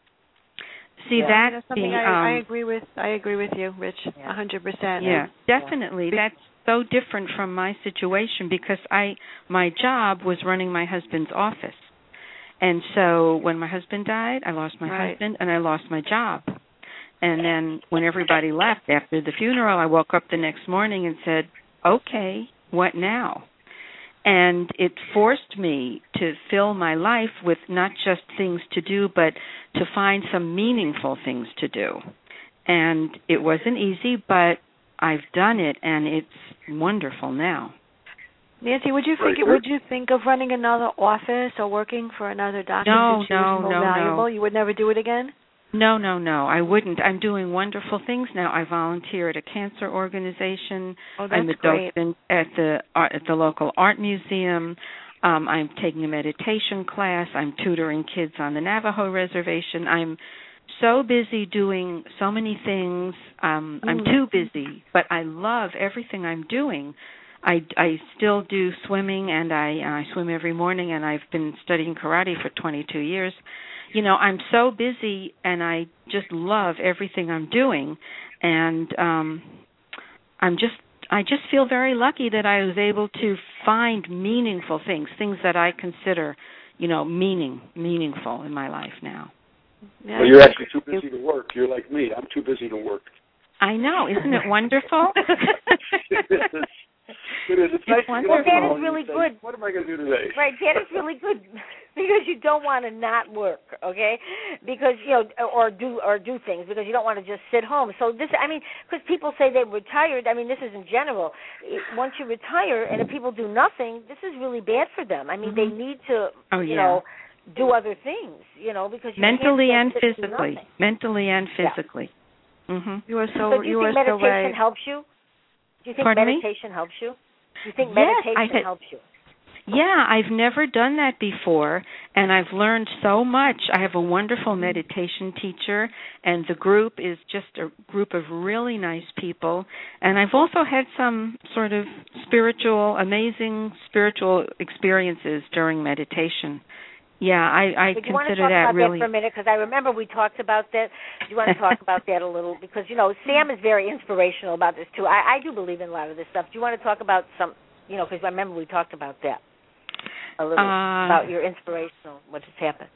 D: See,
E: yeah,
D: that's
E: something
D: the,
E: I,
D: um,
E: I agree with. I agree with you, Rich, a
B: yeah.
E: hundred percent.
D: Yeah, definitely. That's so different from my situation because I, my job was running my husband's office, and so when my husband died, I lost my
E: right.
D: husband and I lost my job. And then when everybody left after the funeral, I woke up the next morning and said, "Okay, what now?" And it forced me to fill my life with not just things to do, but to find some meaningful things to do. And it wasn't easy, but I've done it, and it's wonderful now.
E: Nancy, would you think would you think of running another office or working for another doctor
D: no,
E: since she
D: no,
E: was more
D: no,
E: valuable?
D: no.
E: You would never do it again?
D: No, no, no, I wouldn't. I'm doing wonderful things now. I volunteer at a cancer organization.
E: Oh, that's
D: I'm a
E: great.
D: docent at the art, at the local art museum. Um, I'm taking a meditation class. I'm tutoring kids on the Navajo reservation. I'm so busy doing so many things. Um,
E: mm.
D: I'm too busy, but I love everything I'm doing. I, I still do swimming, and I, I swim every morning, and I've been studying karate for twenty-two years. You know, I'm so busy, and I just love everything I'm doing, and um, I'm just, I just feel very lucky that I was able to find meaningful things, things that I consider, you know, meaning, meaningful in my life now.
E: Yeah,
A: well, you're actually too busy to work. You're like me. I'm too busy to work.
D: I know. Isn't it wonderful?
A: It is. It is. It's
B: well,
A: nice to
B: well,
A: get
B: that
A: home
B: is really
A: and say,
B: good.
A: What am I going to do today?
B: Right, that is really good because you don't want to not work, okay? Because you know, or do or do things because you don't want to just sit home. So this, I mean, because people say they're retired. I mean, this is in general. Once you retire and if people do nothing, this is really bad for them. I mean, mm-hmm. they need to,
D: oh,
B: you
D: yeah.
B: know, do other things, you know, because you
D: mentally
B: can't
D: and physically, mentally and physically.
B: Yeah.
D: Mm-hmm.
E: You are so.
B: So do you,
E: you
B: think
E: are
B: meditation
E: so right.
B: helps you? Do you think
D: Pardon
B: meditation
D: me?
B: helps you? Do you think
D: yes,
B: meditation
D: had,
B: helps you?
D: Yeah, I've never done that before, and I've learned so much. I have a wonderful meditation teacher, and the group is just a group of really nice people. And I've also had some sort of spiritual, amazing spiritual experiences during meditation. Yeah, I, I
B: Would
D: consider
B: you want to talk
D: that
B: about
D: really.
B: that for a minute? Because I remember we talked about that. Do you want to talk about that a little? Because, you know, Sam is very inspirational about this, too. I, I do believe in a lot of this stuff. Do you want to talk about some, you know, because I remember we talked about that a little,
D: uh,
B: about your inspirational, what has happened.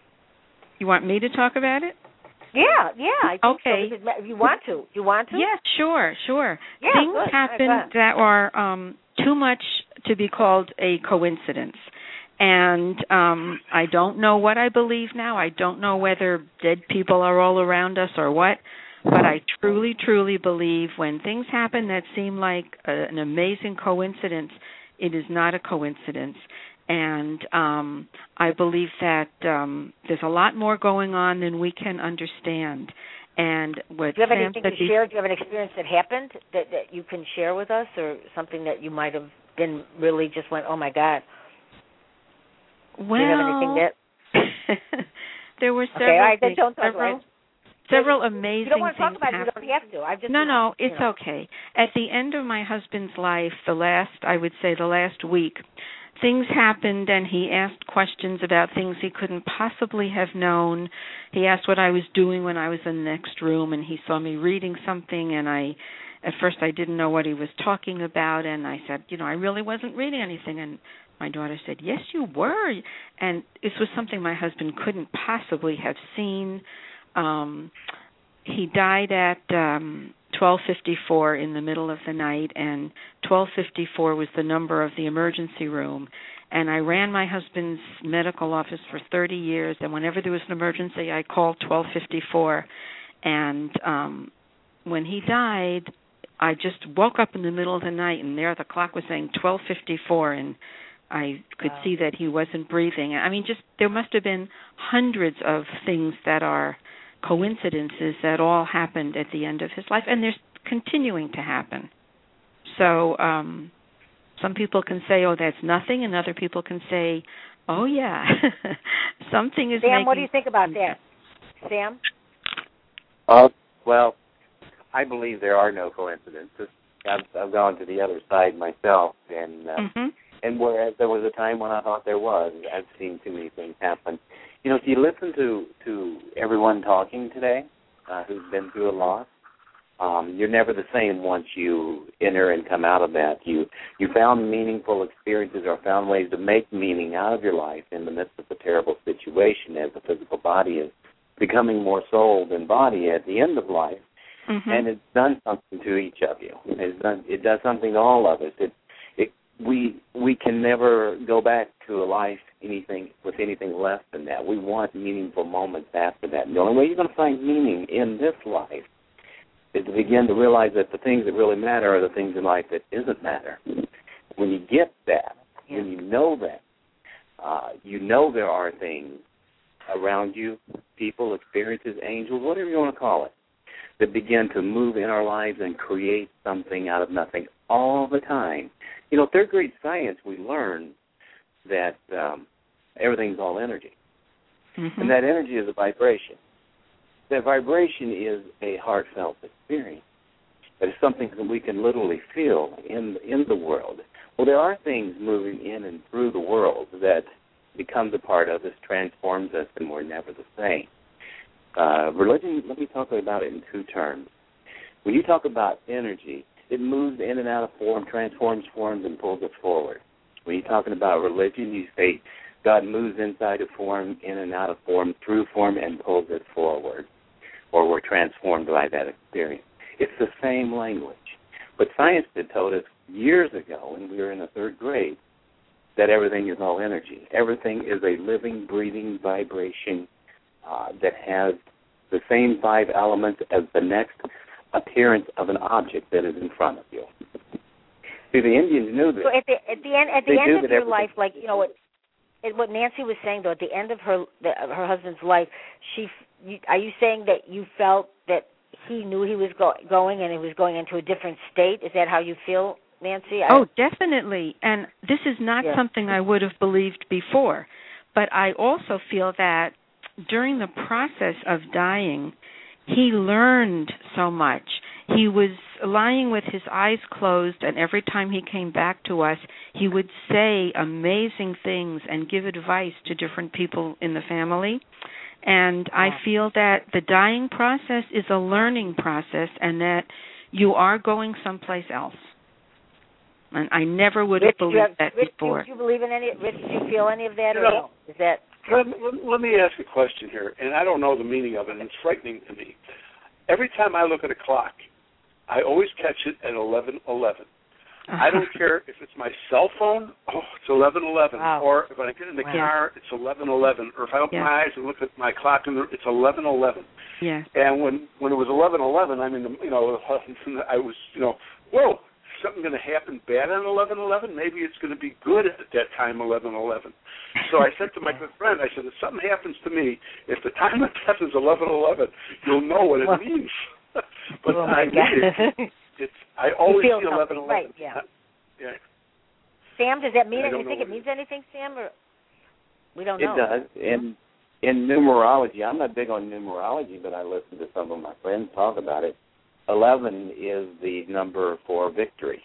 D: You want me to talk about it?
B: Yeah, yeah, I think
D: okay.
B: so. If you want to. You want to?
D: Yeah, sure, sure.
B: Yeah,
D: Things
B: good.
D: happen
B: Right,
D: that are um, too much to be called a coincidence. And um, I don't know what I believe now. I don't know whether dead people are all around us or what. But I truly, truly believe when things happen that seem like a, an amazing coincidence, it is not a coincidence. And um, I believe that um, there's a lot more going on than we can understand. And what
B: Do you have
D: Sam
B: anything to
D: said,
B: share? Do you have an experience that happened that, that you can share with us, or something that you might have been really just went, oh my God?
D: Well,
B: Do you have anything that?
D: there were several.
B: Okay, all right, then
D: things,
B: don't talk
D: several,
B: about it.
D: several amazing
B: You don't want to talk
D: things
B: about it.
D: happened.
B: You don't have to. I've just
D: No, no, it's
B: you know.
D: okay. At the end of my husband's life, the last, I would say the last week, things happened and he asked questions about things he couldn't possibly have known. He asked what I was doing when I was in the next room, and he saw me reading something, and I, at first I didn't know what he was talking about, and I said, you know, I really wasn't reading anything, and My daughter said, yes, you were. And this was something my husband couldn't possibly have seen. Um, he died at um, twelve fifty-four in the middle of the night, and twelve fifty-four was the number of the emergency room. And I ran my husband's medical office for thirty years, and whenever there was an emergency, I called twelve fifty-four. And um, when he died, I just woke up in the middle of the night, and there the clock was saying twelve fifty-four, and I could wow. see that he wasn't breathing. I mean, just there must have been hundreds of things that are coincidences that all happened at the end of his life, and they're continuing to happen. So um, some people can say, oh, that's nothing, and other people can say, oh, yeah, something is
B: Sam,
D: making...
B: what do you think about that? Sam?
C: Uh, well, I believe there are no coincidences. I've, I've gone to the other side myself, and uh,
D: mm-hmm.
C: and whereas there was a time when I thought there was, I've seen too many things happen. You know, if you listen to, to everyone talking today uh, who's been through a loss, um, you're never the same once you enter and come out of that. You you found meaningful experiences or found ways to make meaning out of your life in the midst of a terrible situation as the physical body is becoming more soul than body at the end of life.
D: Mm-hmm.
C: And it's done something to each of you. It's done, it does something to all of us. It, it, we we can never go back to a life anything with anything less than that. We want meaningful moments after that. And the only way you're going to find meaning in this life is to begin to realize that the things that really matter are the things in life that isn't matter. When you get that, yeah. when you know that, uh, you know there are things around you, people, experiences, angels, whatever you want to call it, that begin to move in our lives and create something out of nothing all the time. You know, third grade science, we learn that um, everything's all energy.
D: Mm-hmm.
C: And that energy is a vibration. That vibration is a heartfelt experience. But it's something that we can literally feel in in the world. Well, there are things moving in and through the world that becomes a part of us, transforms us, and we're never the same. Uh, religion, let me talk about it in two terms. When you talk about energy, it moves in and out of form, transforms forms, and pulls us forward. When you're talking about religion, you say God moves inside of form, in and out of form, through form, and pulls it forward, or we're transformed by that experience. It's the same language. But science had told us years ago, when we were in the third grade, that everything is all energy. Everything is a living, breathing vibration uh, that has the same five elements as the next appearance of an object that is in front of you. See, the Indians knew this.
B: So at the at the end at the
C: they
B: end of your life, like you know what, what Nancy was saying though, at the end of her the, her husband's life, she you, are you saying that you felt that he knew he was go, going and he was going into a different state? Is that how you feel, Nancy? I,
D: oh, definitely. And this is not yeah. something I would have believed before. But I also feel that during the process of dying, he learned so much. He was lying with his eyes closed, and every time he came back to us, he would say amazing things and give advice to different people in the family. And I feel that the dying process is a learning process and that you are going someplace else. And I never would have
B: Rich,
D: believed
B: have,
D: that
B: Rich,
D: before.
B: Do you believe in any? Rich, do you feel any of that,
A: you
B: or
A: know,
B: no? Is that?
A: Let, let, let me ask a question here, and I don't know the meaning of it, and it's frightening to me. Every time I look at a clock, I always catch it at eleven eleven. Uh-huh. I don't care if it's my cell phone. Oh, it's eleven eleven.
B: Wow.
A: Or if I get in the
B: wow.
A: car, it's eleven eleven. Or if I open
D: yeah.
A: my eyes and look at my clock, and it's eleven eleven.
D: Yes.
A: And when when it was eleven eleven, I mean, you know, I was, you know, whoa. Something going to happen bad on eleven eleven? Maybe it's going to be good at that time, eleven eleven. So I said to my good friend, I said, if something happens to me, if the time of death is eleven eleven, you'll know what it well, means. But
B: oh
A: I mean, it, it's, I always see eleven eleven.
B: Right, yeah.
A: yeah.
B: Sam, does that mean
A: I
B: anything? Do you think it means anything, Sam? Or we don't know.
C: It does. In, in numerology, I'm not big on numerology, but I listen to some of my friends talk about it. eleven is the number for victory.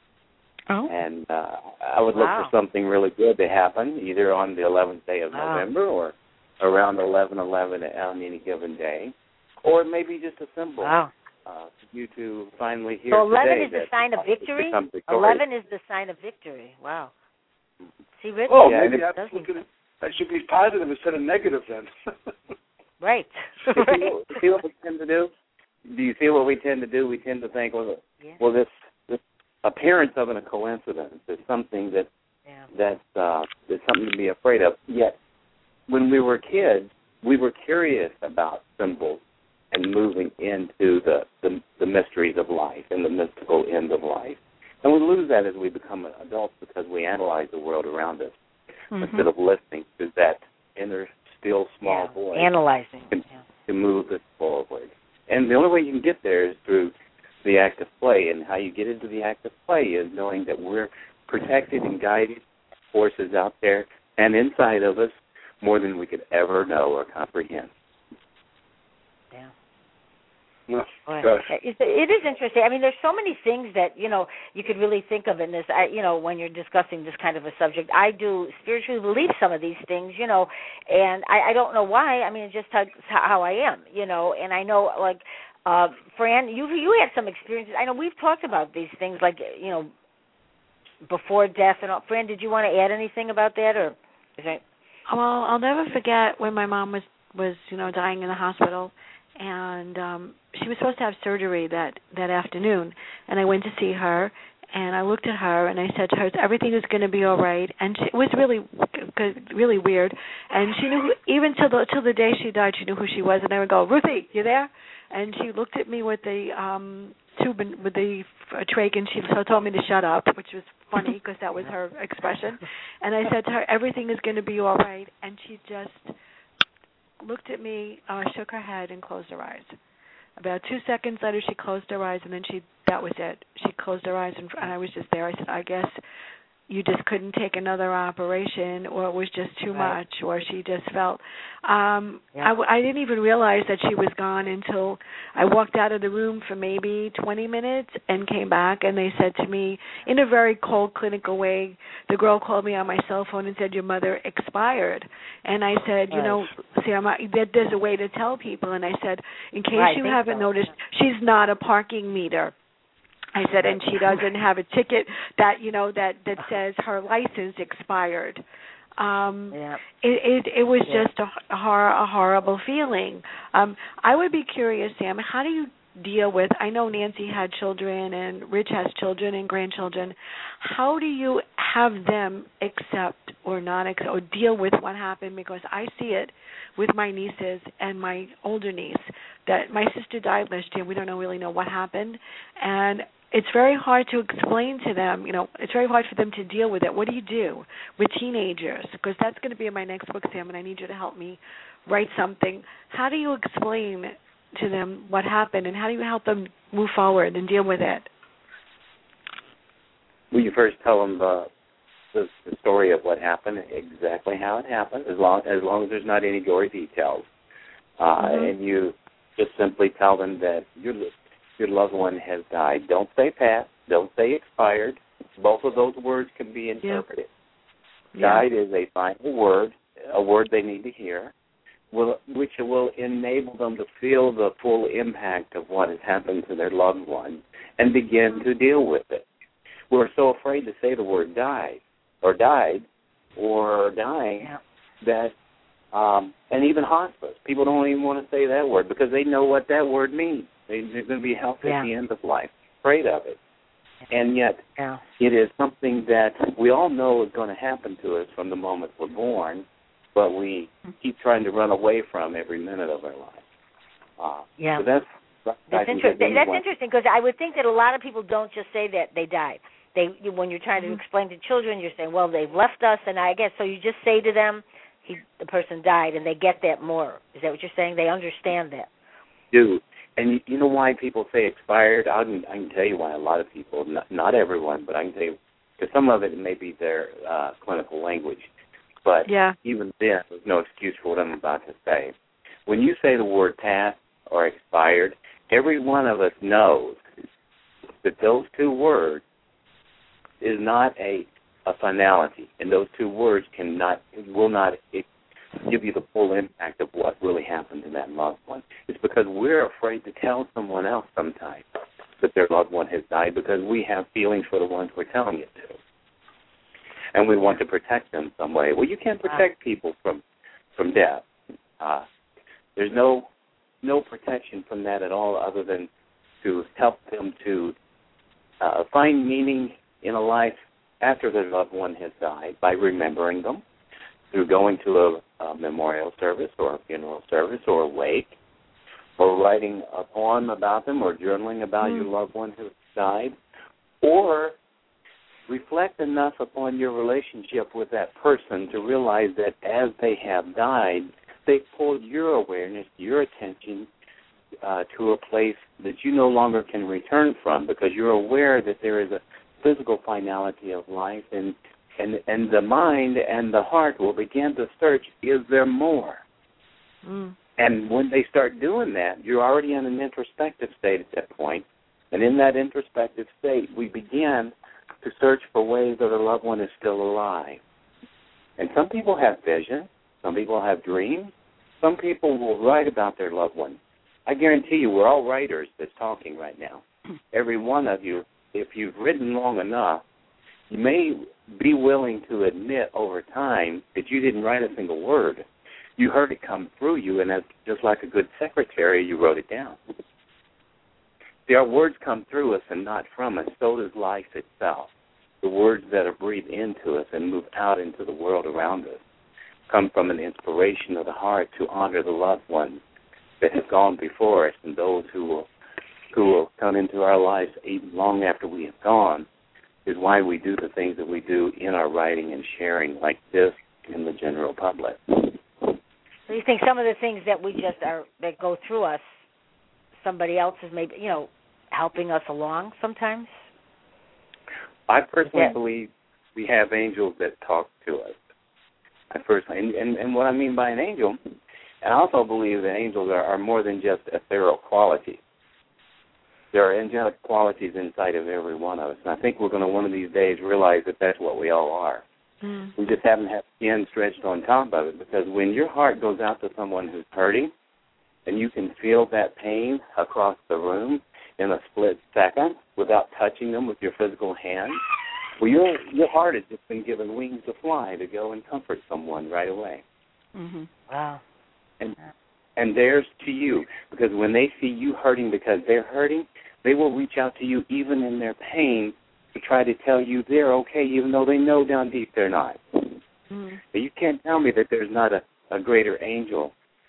D: Oh.
C: And uh, I would
B: wow.
C: look for something really good to happen, either on the eleventh day of
B: wow.
C: November or around eleven eleven on any given day, or maybe just a symbol
B: wow.
C: uh, for you to finally hear
B: so eleven
C: today
B: is the sign of victory?
C: eleven
B: eleven is the sign of victory. Wow. See, Rich?
A: Oh,
C: yeah,
A: maybe I should, look at it, I should be positive instead of negative then.
B: Right.
C: You see, what, see what we tend to do? Do you see what we tend to do? We tend to think, well,
B: yeah.
C: well this, this appearance of a coincidence is something that
B: yeah.
C: that's uh, is something to be afraid of. Yet, when we were kids, we were curious about symbols and moving into the, the, the mysteries of life and the mystical end of life. And we lose that as we become adults because we analyze the world around us mm-hmm. instead of listening to that inner, still, small
B: yeah.
C: voice.
B: Analyzing.
C: To,
B: yeah.
C: to move us forward. And the only way you can get there is through the act of play. And how you get into the act of play is knowing that we're protected and guided forces out there and inside of us more than we could ever know or comprehend.
B: Yeah.
A: Well,
B: it, it is interesting. I mean, there's so many things that, you know, you could really think of in this, I, you know, when you're discussing this kind of a subject. I do spiritually believe some of these things, you know, and I, I don't know why. I mean, it's just how, how I am, you know, and I know, like, uh, Fran, you you had some experiences. I know we've talked about these things, like, you know, before death and all. Fran, did you want to add anything about that, or is that?
E: Well, I'll never forget when my mom was, was you know, dying in the hospital. And um she was supposed to have surgery that, that afternoon. And I went to see her, and I looked at her, and I said to her, everything is going to be all right. And she, it was really really weird. And she knew, who, even till the, till the day she died, she knew who she was. And I would go, Ruthie, you there? And she looked at me with the um tube, and, with the uh, trach, and she told me to shut up, which was funny because that was her expression. And I said to her, everything is going to be all right. And she just looked at me, uh, shook her head, and closed her eyes. About two seconds later, she closed her eyes, and then she that was it. She closed her eyes, and, and I was just there. I said, I guess you just couldn't take another operation, or it was just too
B: right.
E: much, or she just felt. Um,
B: yeah.
E: I, I didn't even realize that she was gone until I walked out of the room for maybe twenty minutes and came back, and they said to me, in a very cold, clinical way, the girl called me on my cell phone and said, your mother expired. And I said, you
B: right.
E: know, Sam, I, there's a way to tell people. And I said, in case
B: right,
E: you haven't
B: so.
E: noticed, she's not a parking meter. I said, and she doesn't have a ticket that, you know, that, that says her license expired. Um,
B: yeah.
E: it, it it was
B: yeah.
E: just a, a, hor- a horrible feeling. Um, I would be curious, Sam, how do you deal with, I know Nancy had children and Rich has children and grandchildren. How do you have them accept or not accept or deal with what happened? Because I see it with my nieces and my older niece that my sister died last year. We don't know, really know what happened. And it's very hard to explain to them, you know, it's very hard for them to deal with it. What do you do with teenagers? Because that's going to be in my next book, Sam, and I need you to help me write something. How do you explain to them what happened, and how do you help them move forward and deal with it?
C: Well, you first tell them the, the, the story of what happened, exactly how it happened, as long as long as there's not any gory details. Uh, mm-hmm. And you just simply tell them that your your loved one has died. Don't say past. Don't say expired. Both of those words can be interpreted. Yeah. Died yeah. is a final word, a word they need to hear, will, which will enable them to feel the full impact of what has happened to their loved one and begin to deal with it. We're so afraid to say the word died or died or dying
B: yeah.
C: that, um, and even hospice, people don't even want to say that word because they know what that word means. They, they're going to be helped
B: yeah.
C: at the end of life, afraid of it. And yet
B: yeah.
C: it is something that we all know is going to happen to us from the moment we're born, but we keep trying to run away from every minute of our life. Uh,
B: yeah.
C: So that's that's,
B: that's, inter- that that's interesting because I would think that a lot of people don't just say that they died. They when you're trying
E: mm-hmm.
B: to explain to children, you're saying, well, they've left us, and I guess so. You just say to them, he, the person died, and they get that more. Is that what you're saying? They understand that.
C: Do. And you, you know why people say expired? I can, I can tell you why a lot of people, not, not everyone, but I can tell you, because some of it may be their uh, clinical language. But
E: yeah.
C: even then, there's no excuse for what I'm about to say. When you say the word past or expired, every one of us knows that those two words is not a, a finality, and those two words cannot, will not give you the full impact of what really happened to that loved one. It's because we're afraid to tell someone else sometimes that their loved one has died because we have feelings for the ones we're telling it to. and we want to protect them some way. Well, you can't protect people from from death. Uh, there's no no protection from that at all, other than to help them to uh, find meaning in a life after their loved one has died by remembering them through going to a, a memorial service or a funeral service or a wake, or writing a poem about them or journaling about mm. your loved one who died, or reflect enough upon your relationship with that person to realize that as they have died, they've pulled your awareness, your attention uh, to a place that you no longer can return from, because you're aware that there is a physical finality of life, and and, and the mind and the heart will begin to search, is there more? Mm. And when they start doing that, you're already in an introspective state at that point, and in that introspective state, we begin to search for ways that a loved one is still alive. And some people have vision, some people have dreams, some people will write about their loved one. I guarantee you, we're all writers that's talking right now. Every one of you, if you've written long enough, you may be willing to admit over time that you didn't write a single word. You heard it come through you, and as, just like a good secretary, you wrote it down. See, our words come through us and not from us. So does life itself. The words that are breathed into us and move out into the world around us come from an inspiration of the heart to honor the loved ones that have gone before us, and those who will who will come into our lives even long after we have gone, is why we do the things that we do in our writing and sharing like this in the general public.
B: So you think some of the things that we just are that go through us, somebody else is maybe, you know, helping us along sometimes?
C: I personally
B: yeah.
C: believe we have angels that talk to us. I personally, and, and, and what I mean by an angel, I also believe that angels are, are more than just ethereal qualities. There are angelic qualities inside of every one of us, and I think we're going to one of these days realize that that's what we all are. Mm. We just haven't had skin stretched on top of it, because when your heart goes out to someone who's hurting, and you can feel that pain across the room in a split second without touching them with your physical hand, well, your your heart has just been given wings to fly to go and comfort someone right away.
B: Mm-hmm. Wow.
C: And and theirs to you, because when they see you hurting because they're hurting, they will reach out to you even in their pain to try to tell you they're okay, even though they know down deep they're not. Mm-hmm. But you can't tell me that there's not a, a greater angel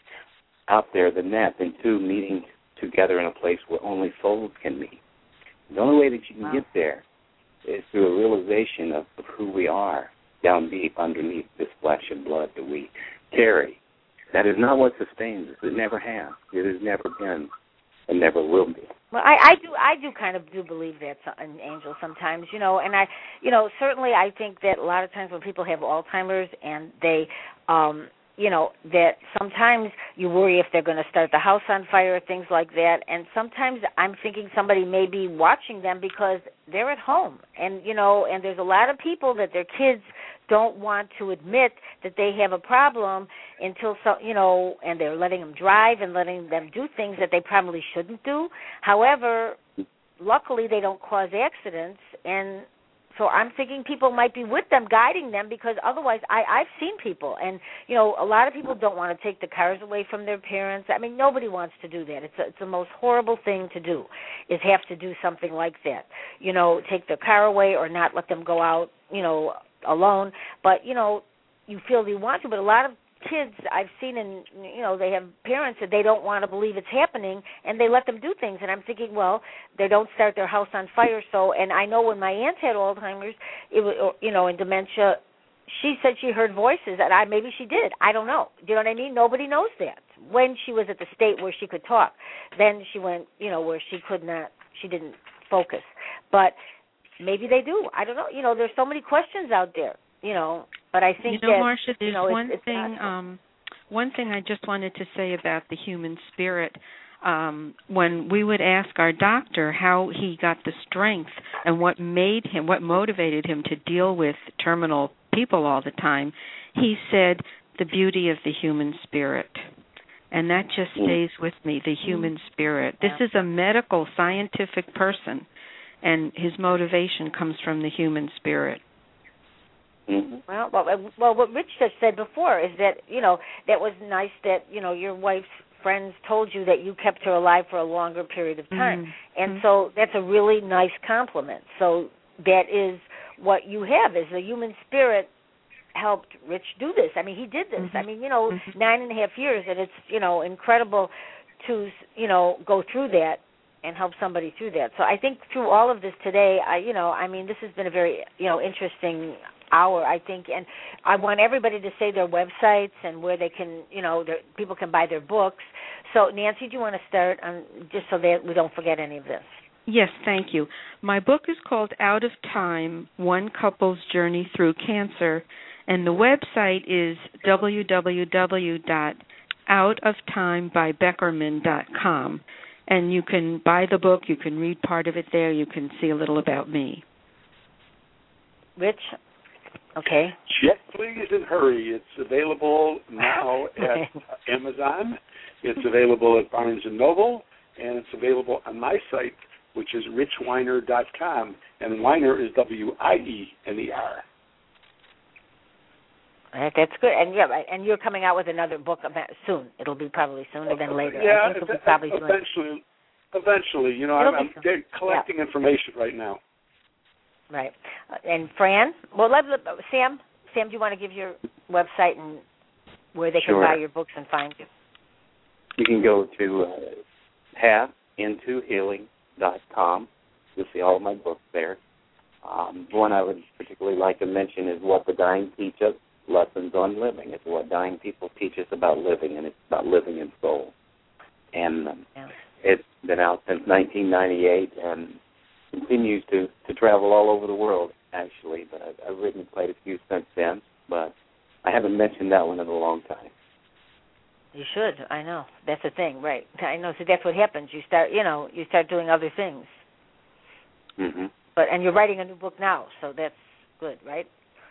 C: out there than that, than two meeting together in a place where only souls can meet. The only way that you can wow. get there is through a realization of, of who we are down deep underneath this flesh and blood that we carry. That is not what sustains us. It never has. It has never been and never will be.
B: Well, I, I do I do kind of do believe that's an angel sometimes, you know, and I, you know, certainly I think that a lot of times when people have Alzheimer's and they, um, you know, that sometimes you worry if they're going to start the house on fire, things like that, and sometimes I'm thinking somebody may be watching them because they're at home, and, you know, and there's a lot of people that their kids don't want to admit that they have a problem until, so, you know, and they're letting them drive and letting them do things that they probably shouldn't do. However, luckily they don't cause accidents, and so I'm thinking people might be with them, guiding them, because otherwise I, I've seen people, and, you know, a lot of people don't want to take the cars away from their parents. I mean, nobody wants to do that. It's, a, it's the most horrible thing to do, is have to do something like that. You know, take their car away or not let them go out, you know, alone. But, you know, you feel they want to, but a lot of kids I've seen, and, you know, they have parents that they don't want to believe it's happening, and they let them do things. And I'm thinking, well, they don't start their house on fire. So, and I know when my aunt had Alzheimer's, it was, you know, and dementia, she said she heard voices, and I maybe she did. I don't know. Do you know what I mean? Nobody knows that. When she was at the state where she could talk, then she went, you know, where she could not, she didn't focus. But maybe they do. I don't know. You know, there's so many questions out there, you know. But I think
D: you know,
B: that,
D: Marcia, there's
B: you know,
D: one
B: it's, it's
D: thing. Um, one thing I just wanted to say about the human spirit. Um, when we would ask our doctor how he got the strength and what made him, what motivated him to deal with terminal people all the time, he said the beauty of the human spirit. And that just stays with me, the human spirit. This is a medical, scientific person, and his motivation comes from the human spirit.
C: Mm-hmm.
B: Well, well, well, what Rich just said before is that, you know, that was nice that, you know, your wife's friends told you that you kept her alive for a longer period of time.
D: Mm-hmm.
B: And so that's a really nice compliment. So that is what you have, is the human spirit helped Rich do this. I mean, he did this.
D: Mm-hmm.
B: I mean, you know,
D: mm-hmm.
B: nine and a half years, and it's, you know, incredible to, you know, go through that and help somebody through that. So I think through all of this today, I, you know, I mean, this has been a very, you know, interesting hour, I think, and I want everybody to say their websites and where they can, you know, their, people can buy their books. So, Nancy, do you want to start on, just so that we don't forget any of this?
D: Yes, thank you. My book is called Out of Time, One Couple's Journey Through Cancer, and the website is w w w dot out of time by beckerman dot com. And you can buy the book, you can read part of it there, you can see a little about me.
B: Rich? Okay.
A: Check, please, and hurry. It's available now at Amazon. It's available at Barnes and Noble, and it's available on my site, which is rich weiner dot com. And Weiner is W I E N E R.
B: That's good. And yeah, and you're coming out with another book about soon. It'll be probably sooner than later.
A: Yeah,
B: I think it'll be probably
A: eventually. Soon. Eventually, you know,
B: It'll
A: I'm, I'm collecting yeah. information right now.
B: Right. Uh, and Fran, well, let, let, Sam, Sam, do you want to give your website and where they
C: sure.
B: can buy your books and find you?
C: You can go to uh, path into healing dot com. You'll see all of my books there. Um, one I would particularly like to mention is What the Dying Teach Us, Lessons on Living. It's what dying people teach us about living, and it's about living in soul. And um,
B: yeah.
C: it's been out since nineteen ninety-eight and continues to, to travel all over the world, actually. But I've, I've written quite a few since then, but I haven't mentioned that one in a long time.
B: You should. I know. That's the thing, right? I know. So that's what happens. You start, you know, you start doing other things.
C: Mm-hmm.
B: But and you're writing a new book now, so that's good, right?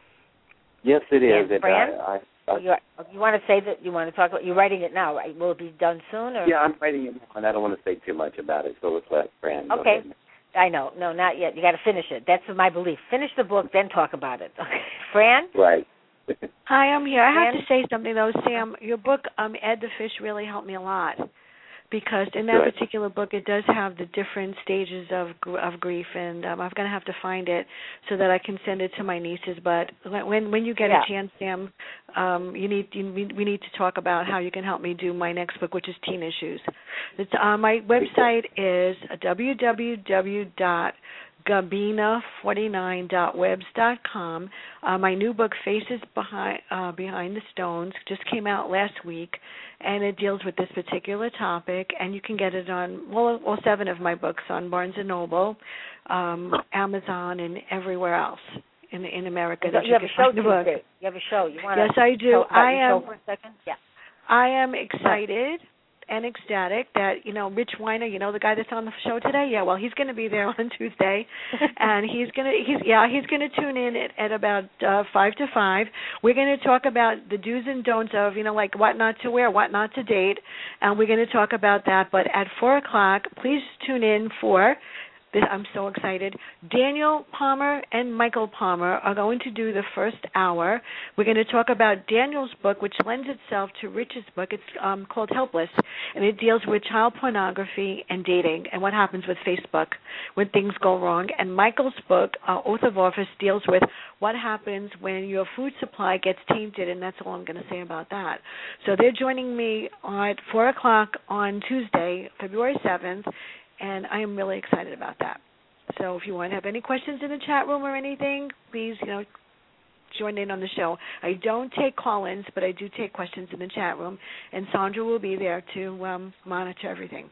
C: Yes, it is.
B: And Fran,
C: I, I, I,
B: you, you want to say that you want to talk about? You're writing it now, right? Will it be done soon? Or?
C: Yeah, I'm writing it now, and I don't want to say too much about it, so let's let Fran go
B: Okay.
C: ahead.
B: I know. No, not yet. You got to finish it. That's my belief. Finish the book, then talk about it. Okay. Fran?
C: Right.
E: Hi, I'm here. I have
B: Fran?
E: to say something, though, Sam. Your book, um, Ed the Fish, really helped me a lot. Because in that
C: Good.
E: particular book, it does have the different stages of of grief, and um, I'm going to have to find it so that I can send it to my nieces. But when when you get
B: yeah.
E: a chance, Sam, um, you need you, we need to talk about how you can help me do my next book, which is Teen Issues. It's, uh, my website is w w w dot gabina forty-nine dot webs dot com. Uh, my new book, Faces Behind uh, Behind the Stones, just came out last week, and it deals with this particular topic. And you can get it on well, all seven of my books on Barnes and Noble, um, Amazon, and everywhere else in in America.
B: You,
E: that
B: you,
E: you
B: have
E: can
B: a show
E: find the book.
B: Tuesday. You have a show. You want
E: yes, I do.
B: Tell,
E: I am.
B: Show for a second? Yeah.
E: I am excited and ecstatic that, you know, Rich Weiner, you know, the guy that's on the show today, yeah, well, he's going to be there on Tuesday, and he's going to, he's yeah, he's going to tune in at, at about uh, five to five. We're going to talk about the do's and don'ts of, you know, like what not to wear, what not to date, and we're going to talk about that. But at four o'clock, please tune in for. I'm so excited. Daniel Palmer and Michael Palmer are going to do the first hour. We're going to talk about Daniel's book, which lends itself to Rich's book. It's um, called Helpless, and it deals with child pornography and dating and what happens with Facebook when things go wrong. And Michael's book, uh, Oath of Office, deals with what happens when your food supply gets tainted, and that's all I'm going to say about that. So they're joining me at four o'clock on Tuesday, February seventh, and I am really excited about that. So if you want to have any questions in the chat room or anything, please, you know, join in on the show. I don't take call-ins, but I do take questions in the chat room, and Sandra will be there to um, monitor everything.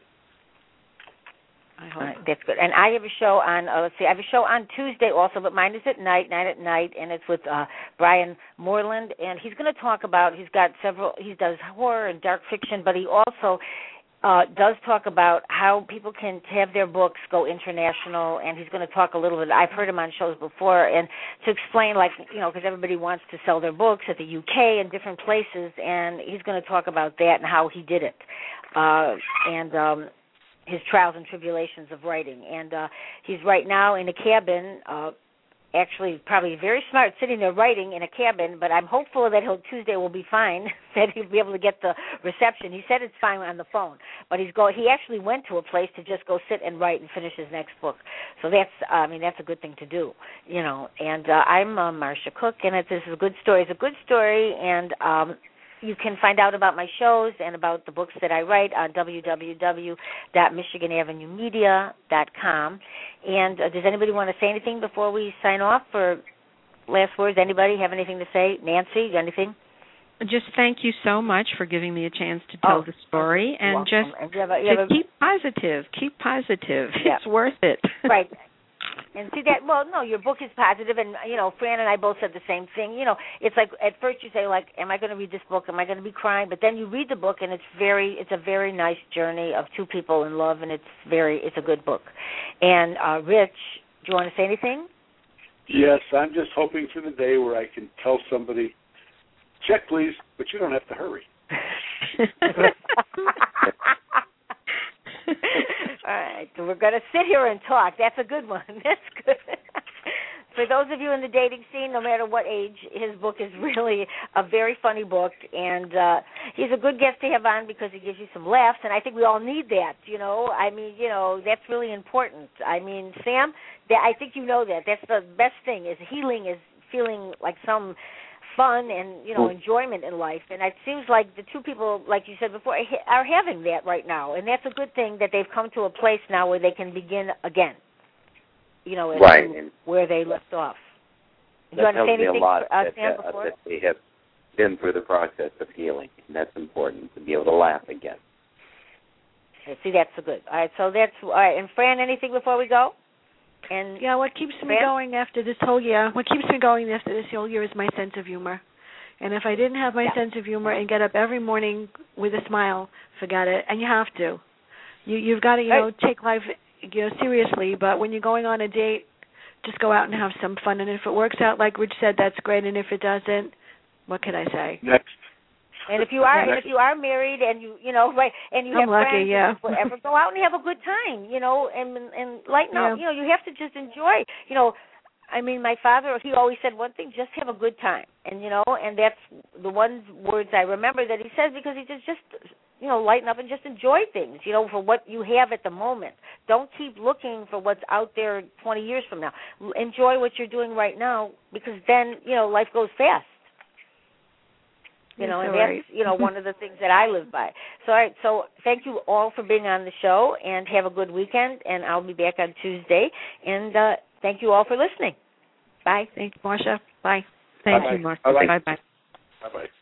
E: I hope.
B: All right, that's good. And I have a show on, uh, let's see, I have a show on Tuesday also, but mine is at night, night at night, and it's with uh, Brian Moreland, and he's going to talk about, he's got several, he does horror and dark fiction, but he also Uh, does talk about how people can have their books go international, and he's going to talk a little bit. I've heard him on shows before, and to explain, like, you know, because everybody wants to sell their books at the U K and different places, and he's going to talk about that and how he did it, uh, and um, his trials and tribulations of writing. And uh, he's right now in a cabin uh, actually probably very smart sitting there writing in a cabin, but I'm hopeful that he'll Tuesday will be fine, that he'll be able to get the reception. He said it's fine on the phone, but he's go he actually went to a place to just go sit and write and finish his next book. So that's I mean that's a good thing to do, you know. And uh, I'm uh, Marcia Cook, and it, this is a good story. It's a good story, and um you can find out about my shows and about the books that I write on w w w dot michigan avenue media dot com. And uh, does anybody want to say anything before we sign off, or last words? Anybody have anything to say? Nancy, anything?
D: Just thank you so much for giving me a chance to tell
B: oh,
D: the story, and
B: welcome.
D: just
B: and you have a, you have
D: to
B: a,
D: keep positive. Keep positive.
B: Yeah.
D: It's worth it.
B: Right. And see that, well, no, your book is positive, and, you know, Fran and I both said the same thing. You know, it's like at first you say, like, am I going to read this book? Am I going to be crying? But then you read the book, and it's very, it's a very nice journey of two people in love, and it's very, it's a good book. And, uh, Rich, do you want to say anything?
A: Yes, I'm just hoping for the day where I can tell somebody, check, please, but you don't have to hurry.
B: All right, so we're going to sit here and talk. That's a good one. That's good. For those of you in the dating scene, no matter what age, his book is really a very funny book, and uh, he's a good guest to have on because he gives you some laughs, and I think we all need that, you know. I mean, you know, that's really important. I mean, Sam, that, I think you know that. That's the best thing, is healing is feeling like some fun and, you know, enjoyment in life. And it seems like the two people, like you said before, are having that right now. And that's a good thing that they've come to a place now where they can begin again, you know,
C: right.
B: where they left off. Do
C: that
B: you want to say
C: me
B: anything
C: a lot
B: for, uh,
C: that,
B: Sam,
C: uh,
B: before?
C: that they have been through the process of healing, and that's important, to be able to laugh again.
B: Okay, see, that's a good. All right, so that's, all right. And Fran, anything before we go? And
E: yeah, what keeps me going after this whole year, what keeps me going after this whole year is my sense of humor. And if I didn't have my yeah. sense of humor and get up every morning with a smile, forget it. And you have to. You, you've got to, you know, take life, you know, seriously. But when you're going on a date, just go out and have some fun. And if it works out, like Rich said, that's great. And if it doesn't, what can I say?
A: Next.
B: And if you are, and if you are married, and you, you know, right, and you
E: I'm
B: have
E: lucky,
B: friends,
E: yeah.
B: whatever, go out and have a good time, you know, and and lighten
E: yeah.
B: up. You know, you have to just enjoy. You know, I mean, my father, he always said one thing: just have a good time. And you know, and that's the one words I remember that he says, because he just, just, you know, lighten up and just enjoy things. You know, for what you have at the moment. Don't keep looking for what's out there twenty years from now. Enjoy what you're doing right now, because then, you know, life goes fast. You know, and that's, you know, one of the things that I live by. So, all right, so thank you all for being on the show, and have a good weekend, and I'll be back on Tuesday. And uh, thank you all for listening. Bye.
E: Thanks, Marcia. Bye.
D: Thank
A: Bye-bye.
D: you, Marcia.
A: Bye-bye.
D: Bye-bye.
A: Bye-bye.